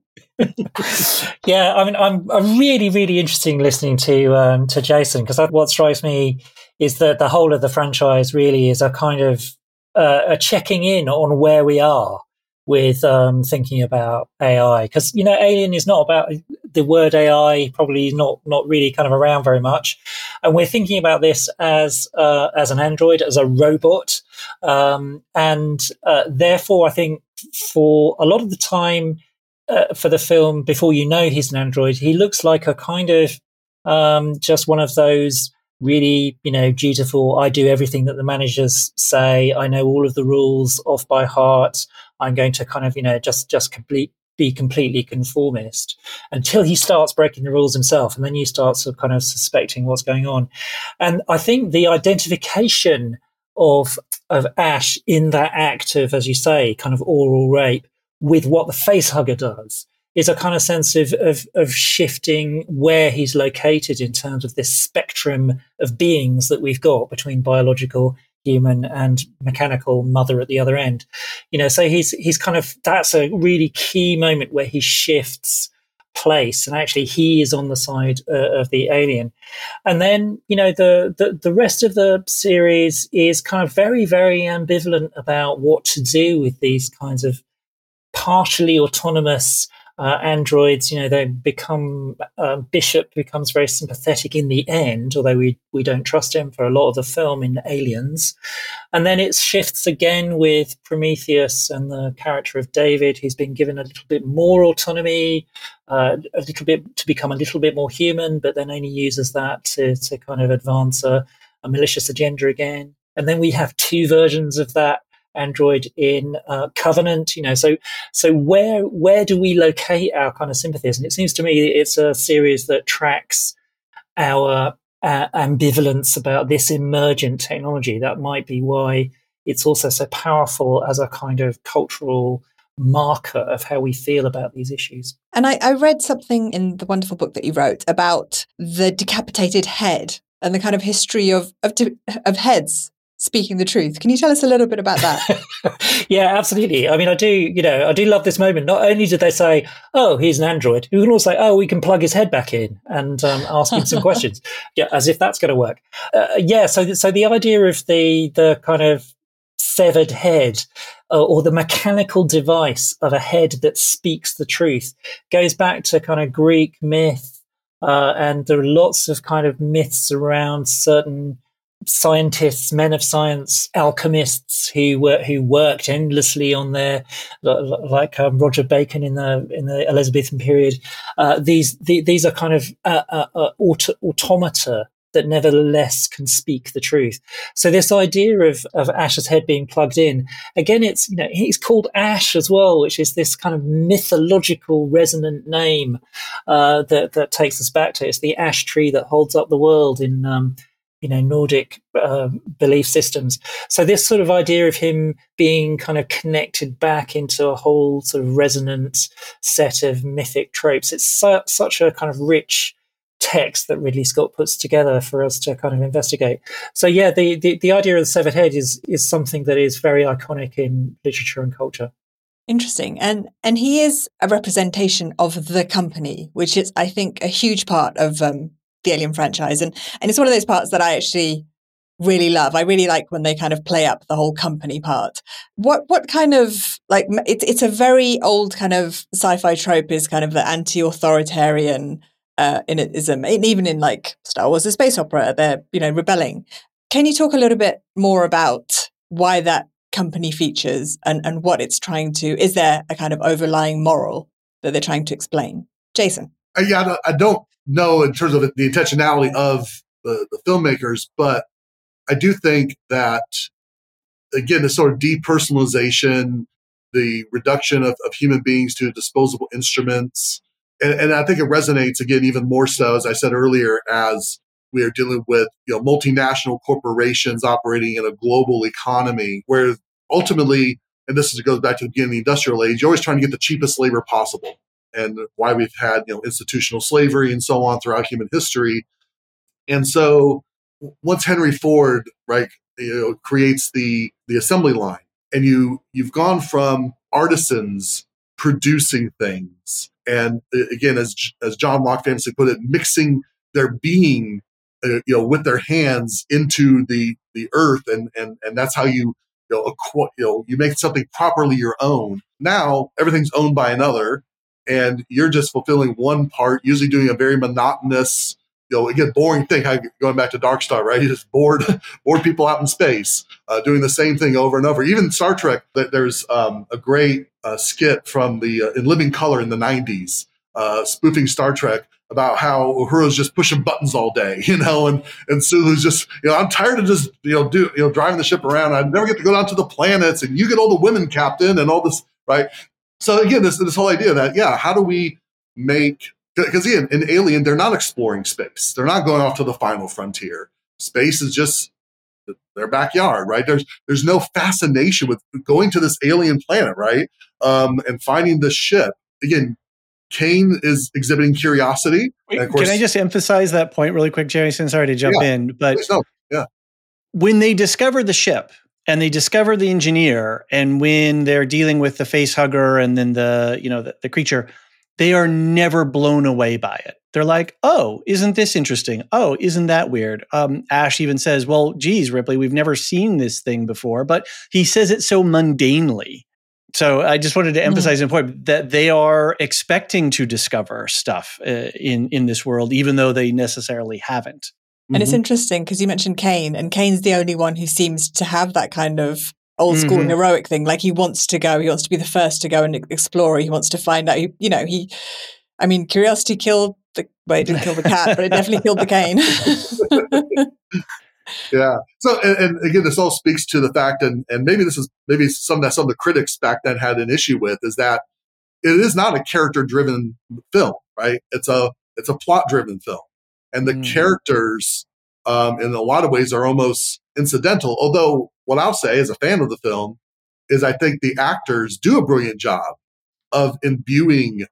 Yeah, I mean, I'm I'm really really interested listening to um, to Jason, because what strikes me is that the whole of the franchise really is a kind of uh, a checking in on where we are with um, thinking about A I, because you know, Alien is not about the word A I, probably not not really kind of around very much, and we're thinking about this as uh, as an android, as a robot, um, and uh, therefore, I think for a lot of the time. Uh, for the film, before you know he's an android, he looks like a kind of um, just one of those really, you know, dutiful, I do everything that the managers say, I know all of the rules off by heart, I'm going to kind of, you know, just just complete be completely conformist, until he starts breaking the rules himself, and then you start sort of kind of suspecting what's going on. And I think the identification of of Ash in that act of, as you say, kind of oral rape with what the facehugger does is a kind of sense of, of of shifting where he's located in terms of this spectrum of beings that we've got between biological, human, and mechanical mother at the other end. You know, so he's he's kind of, that's a really key moment where he shifts place, and actually he is on the side uh, of the alien. And then, you know, the, the the rest of the series is kind of very, very ambivalent about what to do with these kinds of partially autonomous uh, androids. You know, they become uh, Bishop becomes very sympathetic in the end, although we we don't trust him for a lot of the film in Aliens. And then it shifts again with Prometheus and the character of David. He's been given a little bit more autonomy, uh, a little bit to become a little bit more human, but then only uses that to to kind of advance a, a malicious agenda again. And then we have two versions of that android in uh, Covenant, you know, so so where where do we locate our kind of sympathies? And it seems to me it's a series that tracks our uh, ambivalence about this emergent technology. That might be why it's also so powerful as a kind of cultural marker of how we feel about these issues. And I, I read something in the wonderful book that you wrote about the decapitated head and the kind of history of of, of heads speaking the truth. Can you tell us a little bit about that? Yeah, absolutely. I mean, I do, you know, I do love this moment. Not only did they say, oh, he's an android, you can also say, oh, we can plug his head back in and um, ask him some questions. Yeah, as if that's going to work. Uh, yeah, so so the idea of the the kind of severed head uh, or the mechanical device of a head that speaks the truth goes back to kind of Greek myth. Uh, and there are lots of kind of myths around certain scientists, men of science, alchemists who were who worked endlessly on their, like um, Roger Bacon in the in the Elizabethan period. Uh, these the, these are kind of uh, uh, uh, auto, automata that nevertheless can speak the truth. So this idea of of Ash's head being plugged in, again, it's you know he's called Ash as well, which is this kind of mythological resonant name uh, that that takes us back to. It's the ash tree that holds up the world in. Um, you know, Nordic uh, belief systems. So this sort of idea of him being kind of connected back into a whole sort of resonant set of mythic tropes, it's su- such a kind of rich text that Ridley Scott puts together for us to kind of investigate. So yeah, the, the, the idea of the severed head is is something that is very iconic in literature and culture. Interesting. And and he is a representation of the company, which is, I think, a huge part of um, the Alien franchise. And and it's one of those parts that I actually really love. I really like when they kind of play up the whole company part. What what kind of, like, it's it's a very old kind of sci-fi trope, is kind of the anti-authoritarian uh, in ism. And even in like Star Wars, the space opera, they're, you know, rebelling. Can you talk a little bit more about why that company features and, and what it's trying to, is there a kind of overlying moral that they're trying to explain? Jason? Uh, yeah, I don't, I don't know in terms of the intentionality of the, the filmmakers, but I do think that, again, the sort of depersonalization, the reduction of, of human beings to disposable instruments, and, and I think it resonates, again, even more so, as I said earlier, as we are dealing with, you know, multinational corporations operating in a global economy where ultimately, and this is, it goes back to the beginning of the industrial age, you're always trying to get the cheapest labor possible. And why we've had, you know, institutional slavery and so on throughout human history. And so once Henry Ford, right, you know, creates the the assembly line, and you you've gone from artisans producing things, and again, as as John Locke famously put it, mixing their being, uh, you know, with their hands into the the earth, and and and that's how you you know, acqu- you know you make something properly your own. Now everything's owned by another. And you're just fulfilling one part, usually doing a very monotonous, you know, again, boring thing. Going back to Dark Star, right? You just bored, bored people out in space, uh, doing the same thing over and over. Even Star Trek, there's um, a great uh, skit from the uh, in Living Color in the nineties, uh, spoofing Star Trek, about how Uhura's just pushing buttons all day, you know, and and Sulu's just, you know, I'm tired of just, you know, do you know driving the ship around. I never get to go down to the planets, and you get all the women, Captain, and all this, right? So again, this this whole idea that, yeah, how do we make, because again, in Alien, they're not exploring space. They're not going off to the final frontier. Space is just their backyard, right? There's there's no fascination with going to this alien planet, right? Um, and finding this ship. Again, Kane is exhibiting curiosity. Wait, of course, can I just emphasize that point really quick, Jason? Sorry to jump yeah, in, but no, yeah. when they discover the ship, and they discover the engineer, and when they're dealing with the face hugger and then the, you know, the, the creature, they are never blown away by it. They're like, oh, isn't this interesting? Oh, isn't that weird? Um, Ash even says, well, geez, Ripley, we've never seen this thing before, but he says it so mundanely. So I just wanted to emphasize mm-hmm. the point that they are expecting to discover stuff uh, in, in this world, even though they necessarily haven't. And mm-hmm. it's interesting because you mentioned Kane, and Kane's the only one who seems to have that kind of old school mm-hmm. heroic thing. Like, he wants to go, he wants to be the first to go and explore. He wants to find out, you know, he, I mean, curiosity killed the, well, it didn't kill the cat, but it definitely killed the Kane. Yeah. So, and, and again, this all speaks to the fact, and, and maybe this is, maybe some that some of the critics back then had an issue with, is that it is not a character driven film, right? It's a, it's a plot driven film. And the mm. characters, um, in a lot of ways, are almost incidental. Although, what I'll say as a fan of the film, is I think the actors do a brilliant job of imbuing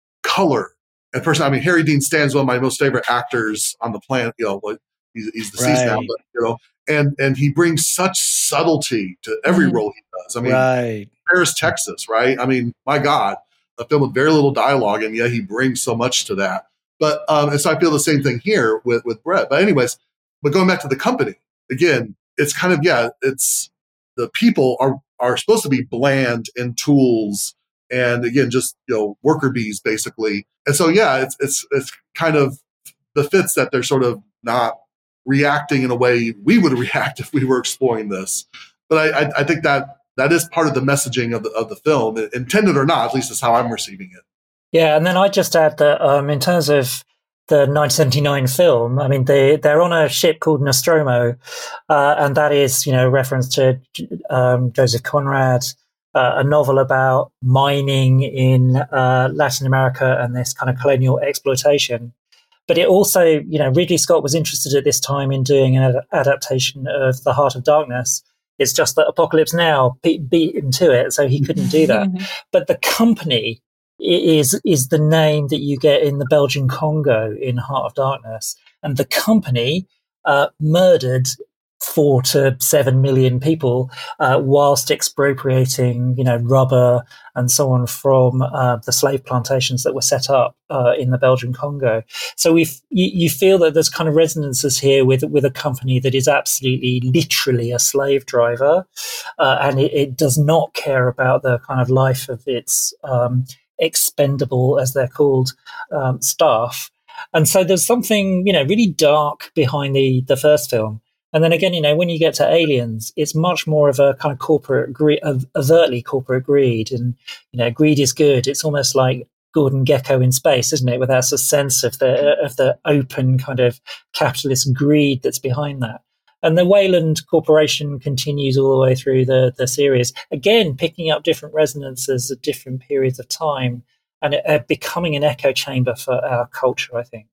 color and person. I mean, Harry Dean Stan's one of my most favorite actors on the planet. You know, like he's, he's deceased right. now, but you know, and and he brings such subtlety to every mm. role he does. I mean, right. Paris, Texas, right? I mean, my God, a film with very little dialogue, and yet he brings so much to that. But um, and so I feel the same thing here with with Brett. But anyways, but going back to the company again, it's kind of yeah, it's the people are are supposed to be bland and tools, and again, just you know, worker bees basically. And so yeah, it's it's it's kind of befits that they're sort of not reacting in a way we would react if we were exploring this. But I I, I think that that is part of the messaging of the of the film, intended or not. At least is how I'm receiving it. Yeah, and then I'd just add that um, in terms of the nineteen seventy-nine film, I mean, they, they're on a ship called Nostromo, uh, and that is, you know, reference to um, Joseph Conrad, uh, a novel about mining in uh, Latin America and this kind of colonial exploitation. But it also, you know, Ridley Scott was interested at this time in doing an ad- adaptation of The Heart of Darkness. It's just that Apocalypse Now beat, beat him to it, so he couldn't do that. But the company is is the name that you get in the Belgian Congo in Heart of Darkness. And the company uh, murdered four to seven million people uh, whilst expropriating, you know, rubber and so on from uh, the slave plantations that were set up uh, in the Belgian Congo. So we you, you feel that there's kind of resonances here with with a company that is absolutely, literally a slave driver, uh, and it, it does not care about the kind of life of its um, expendable, as they're called, um, staff. And so there's something, you know, really dark behind the the first film. And then again, you know, when you get to Aliens, it's much more of a kind of corporate greed, overtly corporate greed. And, you know, greed is good. It's almost like Gordon Gekko in space, isn't it? Without a sense of the of the open kind of capitalist greed that's behind that. And the Wayland Corporation continues all the way through the, the series, again, picking up different resonances at different periods of time and uh, becoming an echo chamber for our culture, I think.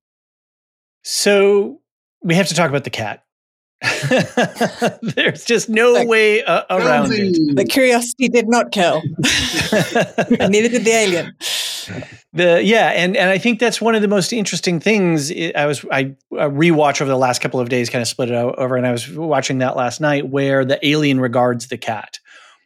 So we have to talk about the cat. There's just no like, way uh, around it. The curiosity did not kill. And neither did the alien. The yeah, and and I think that's one of the most interesting things. I was I a rewatch over the last couple of days, kind of split it over, and I was watching that last night, where the alien regards the cat,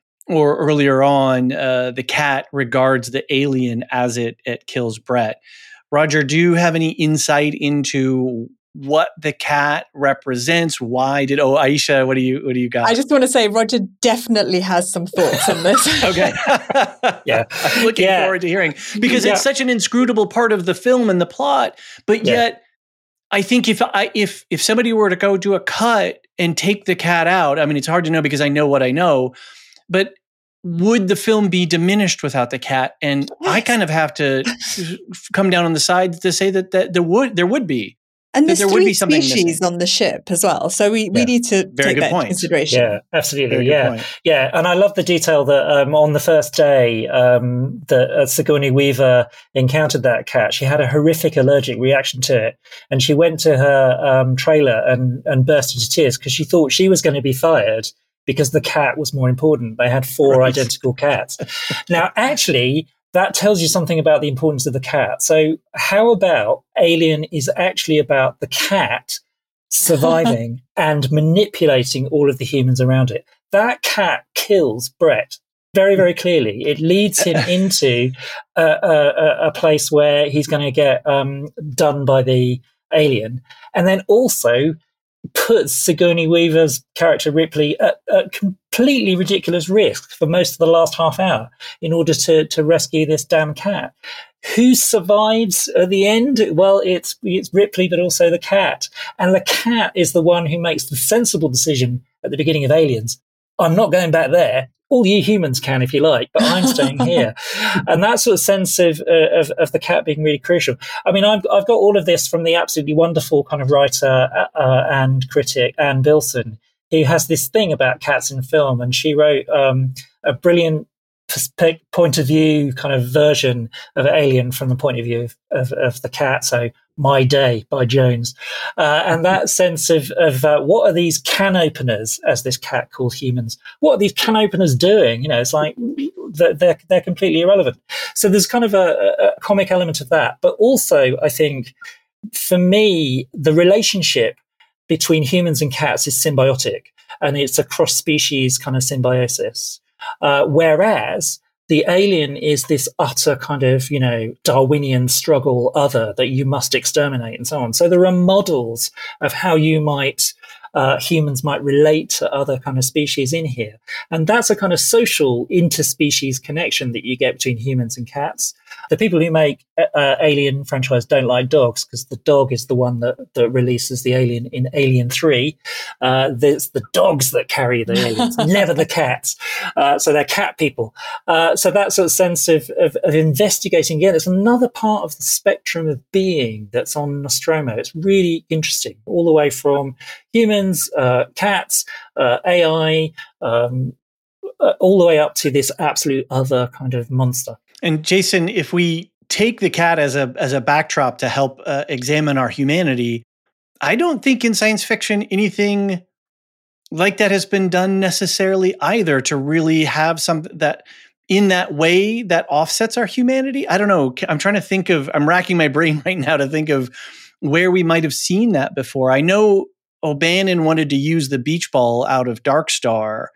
or earlier on, uh, the cat regards the alien as it it kills Brett. Roger, do you have any insight into what the cat represents? Why did oh Aisha? What do you what do you got? I just want to say Roger definitely has some thoughts on this. Okay, yeah, I'm looking yeah. forward to hearing because yeah. it's such an inscrutable part of the film and the plot. But yeah. yet, I think if I if if somebody were to go do a cut and take the cat out, I mean, it's hard to know because I know what I know, but would the film be diminished without the cat? And yes. I kind of have to come down on the side to say that, that there would there would be. And there's there three would be something species missing. On the ship as well. So we, yeah. we need to Very take that point. into consideration. Yeah, absolutely. Very yeah. Yeah. And I love the detail that um, on the first day um, that uh, Sigourney Weaver encountered that cat, she had a horrific allergic reaction to it. And she went to her um, trailer and, and burst into tears because she thought she was going to be fired because the cat was more important. They had four right. identical cats. Now, actually, that tells you something about the importance of the cat. So how about Alien is actually about the cat surviving and manipulating all of the humans around it? That cat kills Brett very, very clearly. It leads him into a, a, a place where he's going to get um, done by the alien. And then also puts Sigourney Weaver's character Ripley at, at completely ridiculous risk for most of the last half hour in order to, to rescue this damn cat. Who survives at the end? Well, it's it's Ripley, but also the cat. And the cat is the one who makes the sensible decision at the beginning of Aliens. I'm not going back there. All you humans can if you like, but I'm staying here. And that sort of sense of, uh, of of the cat being really crucial. I mean, I've, I've got all of this from the absolutely wonderful kind of writer uh, and critic, Anne Bilson, who has this thing about cats in film. And she wrote um, a brilliant perspective, point of view kind of version of Alien from the point of view of, of, of the cat. So My Day by Jones. Uh, and that sense of, of uh, what are these can openers, as this cat calls humans, what are these can openers doing? You know, it's like they're, they're, they're completely irrelevant. So there's kind of a, a comic element of that. But also, I think, for me, the relationship between humans and cats is symbiotic, and it's a cross-species kind of symbiosis. Uh, whereas the alien is this utter kind of, you know, Darwinian struggle other that you must exterminate and so on. So there are models of how you might, uh, humans might relate to other kind of species in here. And that's a kind of social interspecies connection that you get between humans and cats. The people who make uh, Alien franchise don't like dogs because the dog is the one that, that releases the alien in Alien three. Uh, there's the dogs that carry the aliens, never the cats. Uh, so they're cat people. Uh, so that sort of sense of, of, of investigating, again, it's another part of the spectrum of being that's on Nostromo. It's really interesting, all the way from humans, uh, cats, uh, A I, um, uh, all the way up to this absolute other kind of monster. And Jason, if we take the cat as a as a backdrop to help uh, examine our humanity, I don't think in science fiction anything like that has been done necessarily either, to really have something that in that way that offsets our humanity. I don't know. I'm trying to think of, I'm racking my brain right now to think of where we might have seen that before. I know O'Bannon wanted to use the beach ball out of Dark Star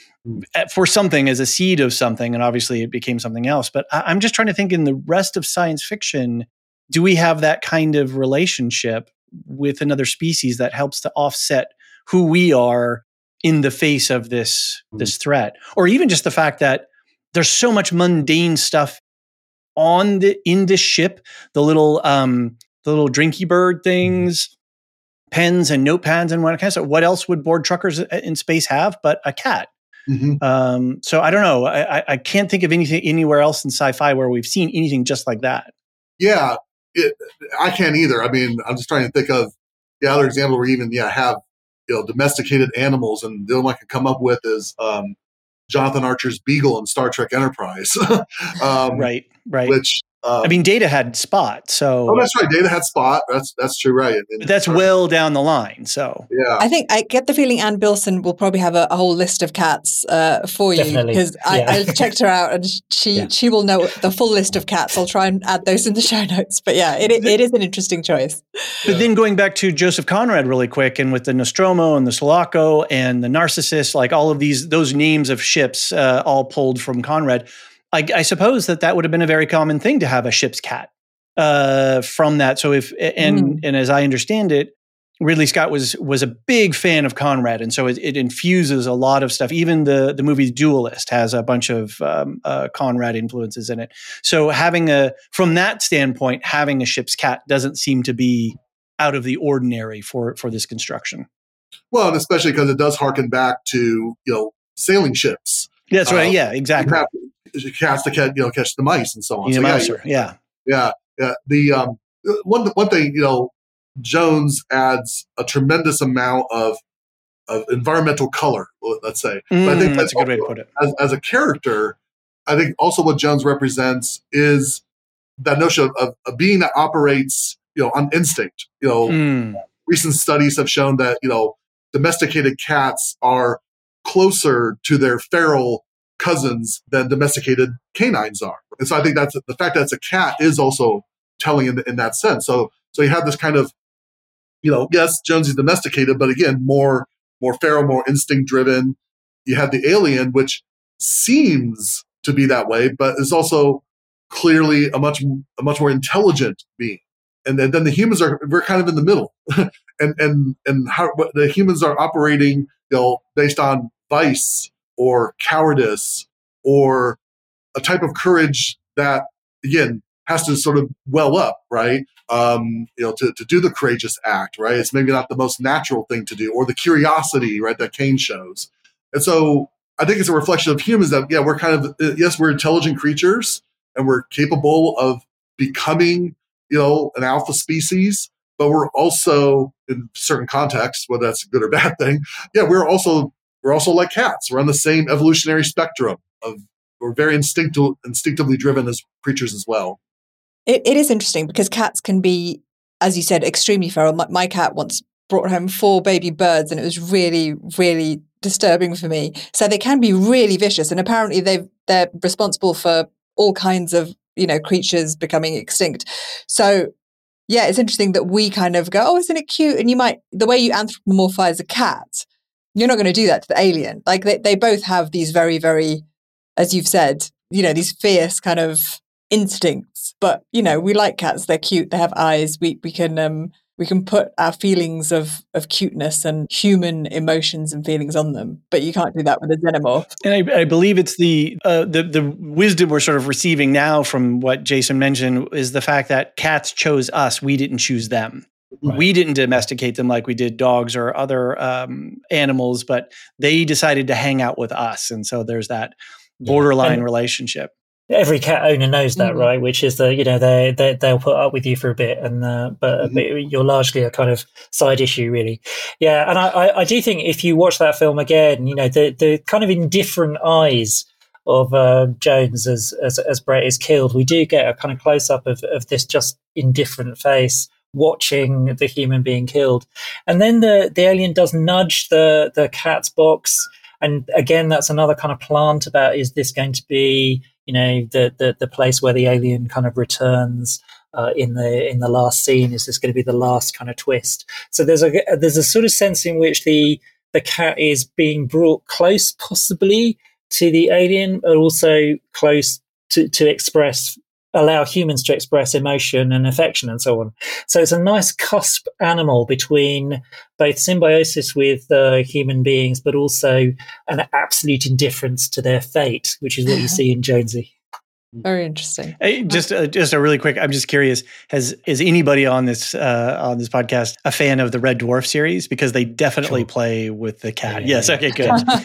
for something, as a seed of something, and obviously it became something else. But I, I'm just trying to think, in the rest of science fiction, do we have that kind of relationship with another species that helps to offset who we are in the face of this, this threat? Or even just the fact that there's so much mundane stuff on the in this ship, the little um, the little drinky bird things, pens and notepads and what kind of stuff. What else would bored truckers in space have but a cat? Mm-hmm. Um, so I don't know. I, I can't think of anything anywhere else in sci-fi where we've seen anything just like that. Yeah, it, I can't either. I mean, I'm just trying to think of the other example where even yeah have you know domesticated animals, and the only one I can come up with is um, Jonathan Archer's Beagle in Star Trek Enterprise. um, right, right. Which um, I mean, Data had Spot, so oh, that's right. Data had Spot. That's that's true, right? And, but that's well down the line. So yeah, I think I get the feeling Ann Bilson will probably have a, a whole list of cats uh, for you, because I, yeah. I checked her out, and she yeah. she will know the full list of cats. I'll try and add those in the show notes. But yeah, it it is an interesting choice. But yeah. then going back to Joseph Conrad really quick, and with the Nostromo and the Sulaco and the Narcissus, like all of these those names of ships, uh, all pulled from Conrad. I, I suppose that that would have been a very common thing to have a ship's cat uh, from that. So if and mm. and as I understand it, Ridley Scott was was a big fan of Conrad, and so it, it infuses a lot of stuff. Even the the movie Duelist has a bunch of um, uh, Conrad influences in it. So having a from that standpoint, having a ship's cat doesn't seem to be out of the ordinary for for this construction. Well, and especially because it does harken back to you know sailing ships. Yeah, that's right. Uh, yeah, exactly. Cats to catch, you know, catch the mice and so on. So, yeah, mouser, yeah, yeah, yeah. The um, one one thing, you know, Jones adds a tremendous amount of of environmental color. Let's say, mm, but I think that's a good also, way to put it. As, as a character, I think also what Jones represents is that notion of, of a being that operates, you know, on instinct. You know, mm. recent studies have shown that you know domesticated cats are closer to their feral cousins than domesticated canines are. And so I think that's the fact that it's a cat is also telling in, in that sense. So so you have this kind of, you know, yes, Jones is domesticated, but again, more more feral, more instinct driven. You have the alien, which seems to be that way, but is also clearly a much a much more intelligent being. And then, then the humans are we're kind of in the middle, and and and how the humans are operating, you know, based on vice or cowardice or a type of courage that, again, has to sort of well up, right? Um, you know, to, to do the courageous act, right? It's maybe not the most natural thing to do, or the curiosity, right, that Kane shows. And so I think it's a reflection of humans that, yeah, we're kind of, yes, we're intelligent creatures and we're capable of becoming, you know, an alpha species, but we're also, in certain contexts, whether that's a good or bad thing, yeah, we're also We're also like cats. We're on the same evolutionary spectrum of we're very instinctive, instinctively driven as creatures as well. It, it is interesting because cats can be, as you said, extremely feral. My, my cat once brought home four baby birds, and it was really, really disturbing for me. So they can be really vicious, and apparently they they're responsible for all kinds of, you know, creatures becoming extinct. So yeah, it's interesting that we kind of go, oh, isn't it cute? And you might, the way you anthropomorphize a cat, you're not going to do that to the alien. Like they, they both have these very, very, as you've said, you know, these fierce kind of instincts. But, you know, we like cats. They're cute. They have eyes. We we can um we can put our feelings of of cuteness and human emotions and feelings on them. But you can't do that with a xenomorph. And I, I believe it's the uh, the the wisdom we're sort of receiving now from what Jason mentioned is the fact that cats chose us. We didn't choose them. Right. We didn't domesticate them like we did dogs or other um, animals, but they decided to hang out with us. And so there's that borderline yeah. relationship. Every cat owner knows that, mm-hmm. right? Which is the, you know, they, they, they'll put up with you for a bit, and uh, but, mm-hmm. but you're largely a kind of side issue, really. Yeah, and I, I, I do think if you watch that film again, you know, the, the kind of indifferent eyes of uh, Jones as, as as Brett is killed, we do get a kind of close-up of, of this just indifferent face watching the human being killed. And then the, the alien does nudge the, the cat's box. And again, that's another kind of plant about, is this going to be, you know, the, the, the place where the alien kind of returns uh, in the in the last scene? Is this going to be the last kind of twist? So there's a there's a sort of sense in which the the cat is being brought close, possibly, to the alien, but also close to, to express, allow humans to express emotion and affection and so on. So it's a nice cusp animal between both symbiosis with uh, human beings, but also an absolute indifference to their fate, which is what you see in Jonesy. Very interesting. Hey, just, uh, just a really quick. I'm just curious. Has is anybody on this uh, on this podcast a fan of the Red Dwarf series? Because they definitely sure. play with the cat. Yeah, yes. Yeah. Okay.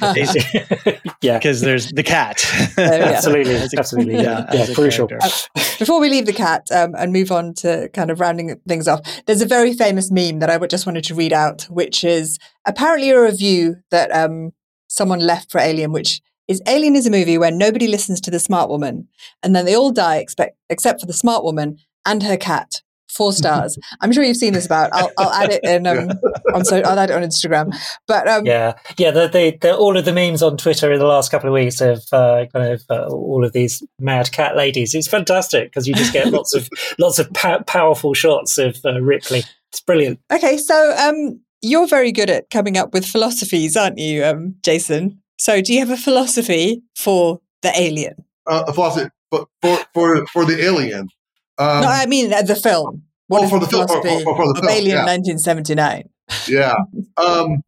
Good. Yeah. Because there's the cat. Uh, yeah. Absolutely. Absolutely. Yeah. Yeah. yeah crucial. Uh, before we leave the cat um, and move on to kind of rounding things off, there's a very famous meme that I just wanted to read out, which is apparently a review that um, someone left for Alien, which is Alien is a movie where nobody listens to the smart woman, and then they all die expect, except for the smart woman and her cat. Four stars. I'm sure you've seen this about. I'll, I'll add it in. Um, on so I'll add it on Instagram. But um, yeah, yeah. The, the, the, all of the memes on Twitter in the last couple of weeks of uh, kind of uh, all of these mad cat ladies. It's fantastic because you just get lots of lots of pa- powerful shots of uh, Ripley. It's brilliant. Okay, so um, you're very good at coming up with philosophies, aren't you, um, Jason? So, do you have a philosophy for the alien? Uh, a philosophy for for for the alien. Um, no, I mean uh, the film. What oh, is for the, the philosophy film, for, for, for the of film, Alien yeah. nineteen seventy-nine? Yeah, um,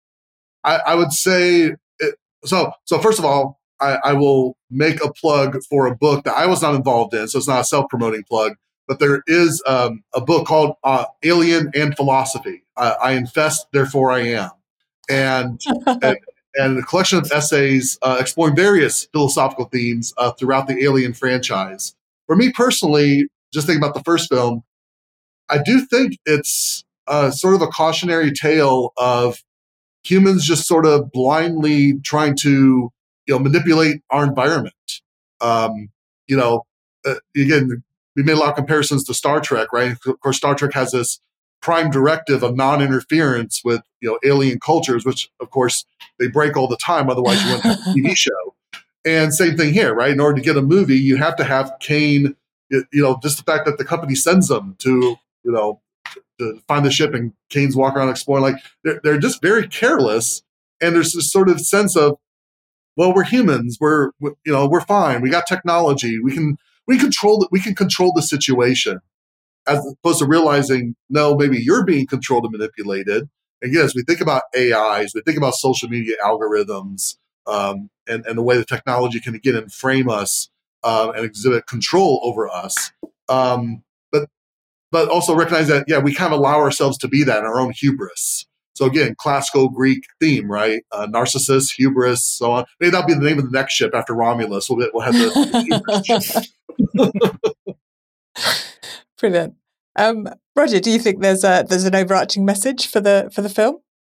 I, I would say it, so. So first of all, I, I will make a plug for a book that I was not involved in, so it's not a self-promoting plug. But there is um, a book called uh, Alien and Philosophy. I, I infest, therefore I am, and. and and a collection of essays uh, exploring various philosophical themes uh, throughout the Alien franchise. For me personally, just thinking about the first film, I do think it's uh, sort of a cautionary tale of humans just sort of blindly trying to, you know, manipulate our environment. Um, you know, uh, again, we made a lot of comparisons to Star Trek, right? Of course, Star Trek has this prime directive of non-interference with, you know, alien cultures, which of course they break all the time. Otherwise, you wouldn't have a T V show. And same thing here, right? In order to get a movie, you have to have Kane. You know, just the fact that the company sends them to, you know, to find the ship, and Kane's walking around exploring, like they're they're just very careless. And there's this sort of sense of, well, we're humans. We're, you know, we're fine. We got technology. We can we control it. We can control the situation. As opposed to realizing, no, maybe you're being controlled and manipulated. And yes, we think about A Is, we think about social media algorithms, um, and, and the way the technology can again and frame us uh, and exhibit control over us. Um, but but also recognize that, yeah, we kind of allow ourselves to be that in our own hubris. So again, classical Greek theme, right? Uh, Narcissus, hubris, so on. Maybe that'll be the name of the next ship after Romulus. We'll, we'll have the, the hubris. Brilliant. Um, Roger, do you think there's a there's an overarching message for the for the film?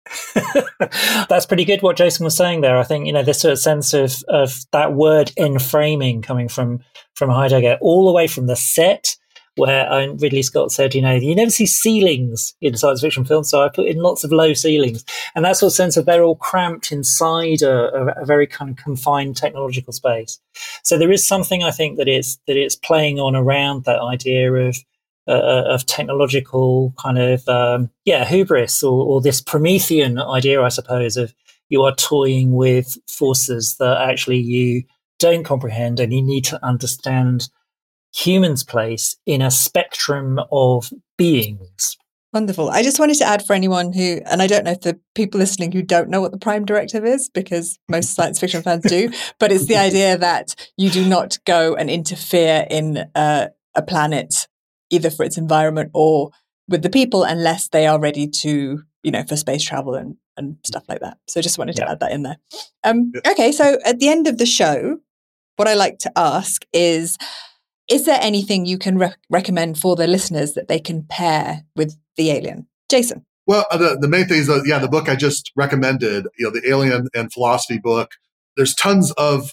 That's pretty good what Jason was saying there. I think, you know, this sort of sense of, of that word enframing coming from, from Heidegger all the way from the set, where um, Ridley Scott said, you know, you never see ceilings in science fiction films, so I put in lots of low ceilings. And that sort of sense of they're all cramped inside a, a, a very kind of confined technological space. So there is something, I think, that it's, that it's playing on around that idea of uh, of technological kind of, um, yeah, hubris, or, or this Promethean idea, I suppose, of you are toying with forces that actually you don't comprehend, and you need to understand humans' place in a spectrum of beings. Wonderful. I just wanted to add for anyone who, and I don't know if the people listening who don't know what the Prime Directive is, because most science fiction fans do, but it's the idea that you do not go and interfere in uh, a planet, either for its environment or with the people, unless they are ready to, you know, for space travel and, and stuff like that. So just wanted to yeah. add that in there. Um, okay, so at the end of the show, what I like to ask is, is there anything you can re- recommend for the listeners that they can pair with The Alien? Jason? Well, the, the main thing is, that, yeah, the book I just recommended, you know, the Alien and Philosophy book. There's tons of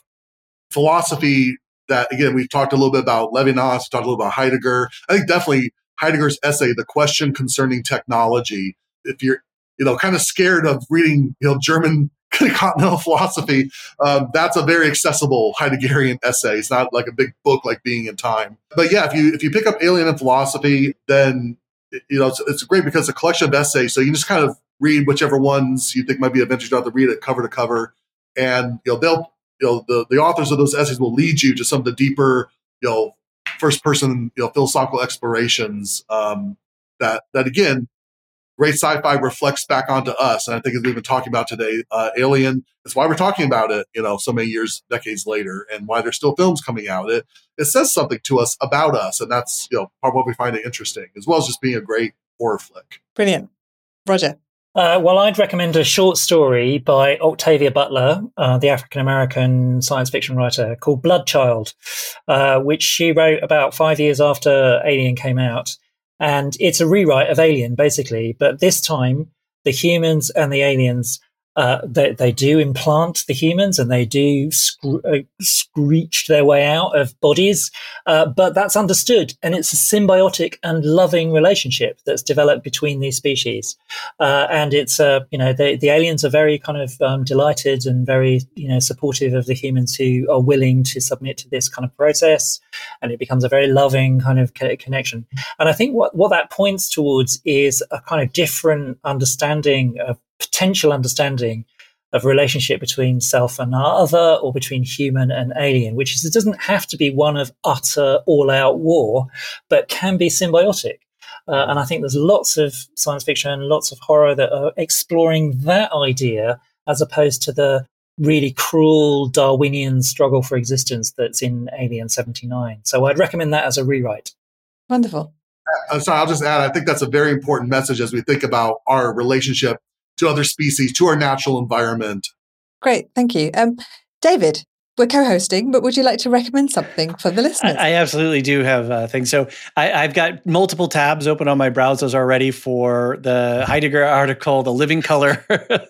philosophy that, again, we've talked a little bit about Levinas, talked a little about Heidegger. I think definitely Heidegger's essay, The Question Concerning Technology, if you're, you know, kind of scared of reading, you know, German continental philosophy, um, that's a very accessible Heideggerian essay. It's not like a big book like Being in Time. But yeah, if you if you pick up Alien and Philosophy, then you know it's, it's great because it's a collection of essays. So you can just kind of read whichever ones you think might be of interest. You don't have to read it cover to cover, and you know they'll you know the the authors of those essays will lead you to some of the deeper you know first person you know philosophical explorations um, that that again. Great sci-fi reflects back onto us. And I think as we've been talking about today, uh, Alien, that's why we're talking about it, you know, so many years, decades later, and why there's still films coming out. It it says something to us about us. And that's, you know, part of what we find it interesting, as well as just being a great horror flick. Brilliant. Roger? Uh, well, I'd recommend a short story by Octavia Butler, uh, the African-American science fiction writer, called Bloodchild, uh, which she wrote about five years after Alien came out. And it's a rewrite of Alien, basically. But this time, the humans and the aliens, uh, they, they do implant the humans and they do scre- uh, screech their way out of bodies. Uh, but that's understood. And it's a symbiotic and loving relationship that's developed between these species. Uh, and it's, uh, you know, the, the aliens are very kind of um, delighted and very, you know, supportive of the humans who are willing to submit to this kind of process. And it becomes a very loving kind of connection. And I think what, what that points towards is a kind of different understanding of potential understanding of relationship between self and other, or between human and alien, which is, it doesn't have to be one of utter all-out war, but can be symbiotic. Uh, and I think there's lots of science fiction and lots of horror that are exploring that idea, as opposed to the really cruel Darwinian struggle for existence that's in Alien seventy-nine. So I'd recommend that as a rewrite. Wonderful. Uh, sorry, I'll just add, I think that's a very important message as we think about our relationship to other species, to our natural environment. Great, thank you. Um, David, we're co-hosting, but would you like to recommend something for the listeners? I, I absolutely do have uh, things. So I, I've got multiple tabs open on my browsers already for the Heidegger article, the Living Color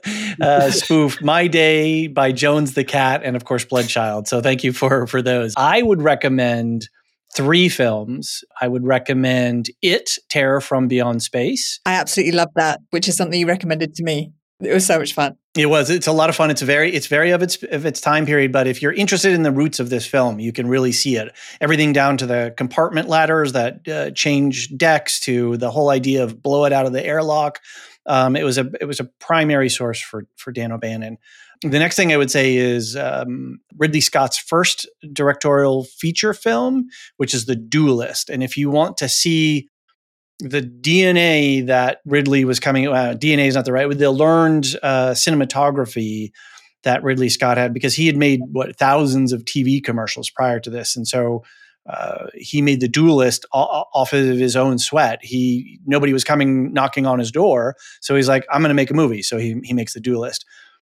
uh, spoof, My Day by Jones the Cat, and of course, Bloodchild. So thank you for, for those. I would recommend three films. I would recommend It, Terror from Beyond Space. I absolutely love that, which is something you recommended to me. It was so much fun. It was. It's a lot of fun. It's very, it's very of its of its time period. But if you're interested in the roots of this film, you can really see it. Everything down to the compartment ladders that uh, change decks, to the whole idea of blow it out of the airlock. Um, it was a it was a primary source for for Dan O'Bannon. The next thing I would say is um, Ridley Scott's first directorial feature film, which is The Duelist. And if you want to see the D N A that Ridley was coming, uh, D N A is not the right, with the learned uh, cinematography that Ridley Scott had, because he had made what thousands of T V commercials prior to this. And so uh, he made The Duelist off of his own sweat. He, nobody was coming knocking on his door. So he's like, I'm going to make a movie. So he, he makes The Duelist.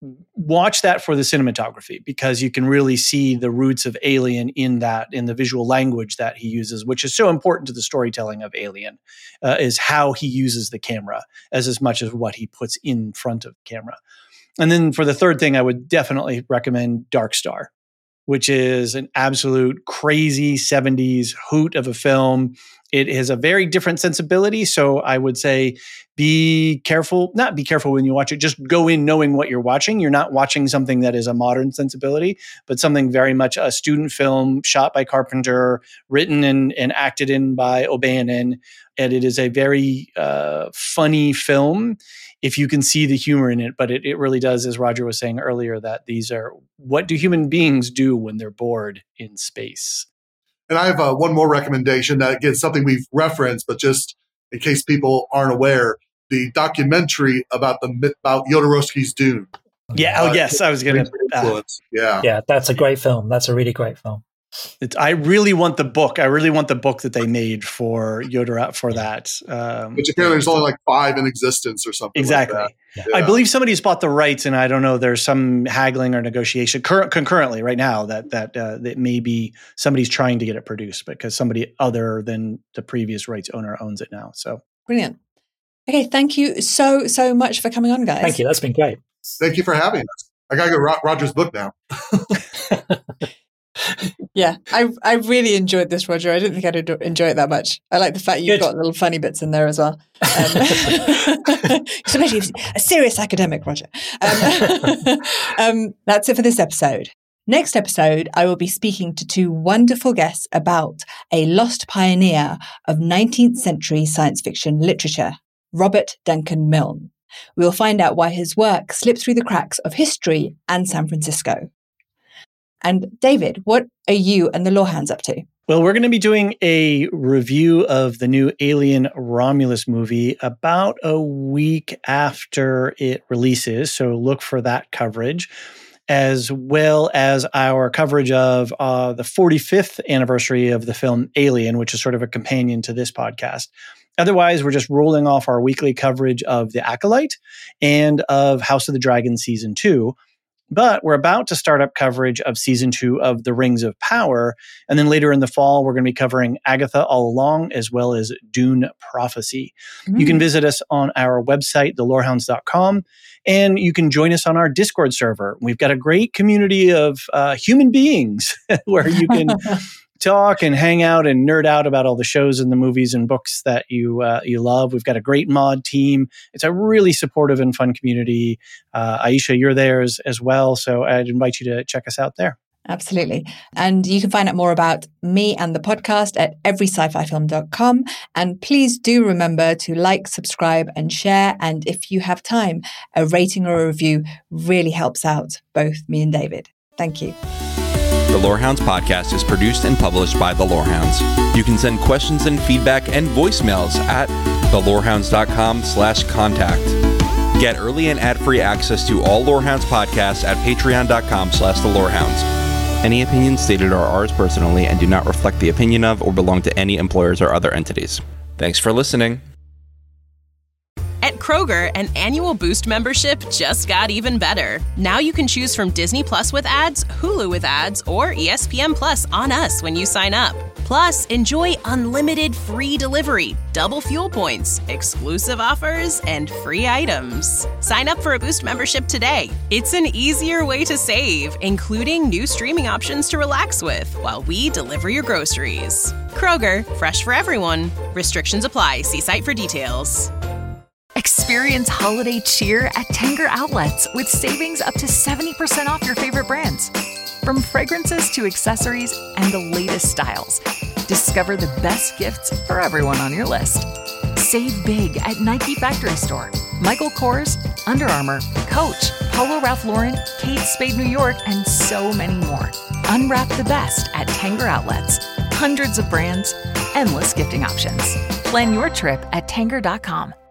watch that for the cinematography, because you can really see the roots of Alien in that, in the visual language that he uses, which is so important to the storytelling of Alien, uh, is how he uses the camera as as much as what he puts in front of the camera. And then for the third thing, I would definitely recommend Dark Star, which is an absolute crazy seventies hoot of a film. It has a very different sensibility. So I would say be careful, not be careful when you watch it, just go in knowing what you're watching. You're not watching something that is a modern sensibility, but something very much a student film shot by Carpenter, written and, and acted in by O'Bannon. And it is a very uh, funny film if you can see the humor in it. But it, it really does, as Roger was saying earlier, that these are, what do human beings do when they're bored in space? And I have uh, one more recommendation that, again, something we've referenced, but just in case people aren't aware, the documentary about the about Jodorowsky's Dune. Yeah. Oh, uh, yes. I was going to. Uh, yeah. Yeah. That's a great film. That's a really great film. It's, I really want the book. I really want the book that they made for Yoda for that. Um, Which apparently there's only like five in existence or something. Exactly. Like that. Yeah. I Yeah. believe somebody's bought the rights, and I don't know. There's some haggling or negotiation cur- concurrently right now that that uh, that maybe somebody's trying to get it produced because somebody other than the previous rights owner owns it now. So Brilliant. Okay, thank you so so much for coming on, guys. Thank you. That's been great. Thank you for having us. I gotta go Ro- Roger's book now. Yeah, I I really enjoyed this, Roger. I didn't think I'd enjoy it that much. I like the fact you've Good. got little funny bits in there as well. Um, so maybe a serious academic, Roger. Um, um, that's it for this episode. Next episode, I will be speaking to two wonderful guests about a lost pioneer of nineteenth century science fiction literature, Robert Duncan Milne. We will find out why his work slipped through the cracks of history and San Francisco. And David, what are you and the Lorehounds up to? Well, we're going to be doing a review of the new Alien Romulus movie about a week after it releases. So look for that coverage, as well as our coverage of uh, the forty-fifth anniversary of the film Alien, which is sort of a companion to this podcast. Otherwise, we're just rolling off our weekly coverage of The Acolyte and of House of the Dragon Season two. But we're about to start up coverage of season two of The Rings of Power. And then later in the fall, we're going to be covering Agatha All Along, as well as Dune Prophecy. Mm. You can visit us on our website, the lorehounds dot com, and you can join us on our Discord server. We've got a great community of uh, human beings where you can talk and hang out and nerd out about all the shows and the movies and books that you uh, you love. We've got a great mod team. It's a really supportive and fun community. Uh, Aisha, you're there as, as well, so I'd invite you to check us out there. Absolutely. And you can find out more about me and the podcast at every sci fi film dot com. And please do remember to like, subscribe, and share. And if you have time, a rating or a review really helps out both me and David. Thank you. The Lorehounds podcast is produced and published by The Lorehounds. You can send questions and feedback and voicemails at the lorehounds dot com slash contact. Get early and ad-free access to all Lorehounds podcasts at patreon dot com slash the lorehounds. Any opinions stated are ours personally and do not reflect the opinion of or belong to any employers or other entities. Thanks for listening. At Kroger, an annual Boost membership just got even better. Now you can choose from Disney Plus with ads, Hulu with ads, or E S P N Plus on us when you sign up. Plus, enjoy unlimited free delivery, double fuel points, exclusive offers, and free items. Sign up for a Boost membership today. It's an easier way to save, including new streaming options to relax with while we deliver your groceries. Kroger, fresh for everyone. Restrictions apply. See site for details. Experience holiday cheer at Tanger Outlets with savings up to seventy percent off your favorite brands. From fragrances to accessories and the latest styles, discover the best gifts for everyone on your list. Save big at Nike Factory Store, Michael Kors, Under Armour, Coach, Polo Ralph Lauren, Kate Spade New York, and so many more. Unwrap the best at Tanger Outlets. Hundreds of brands, endless gifting options. Plan your trip at tanger dot com.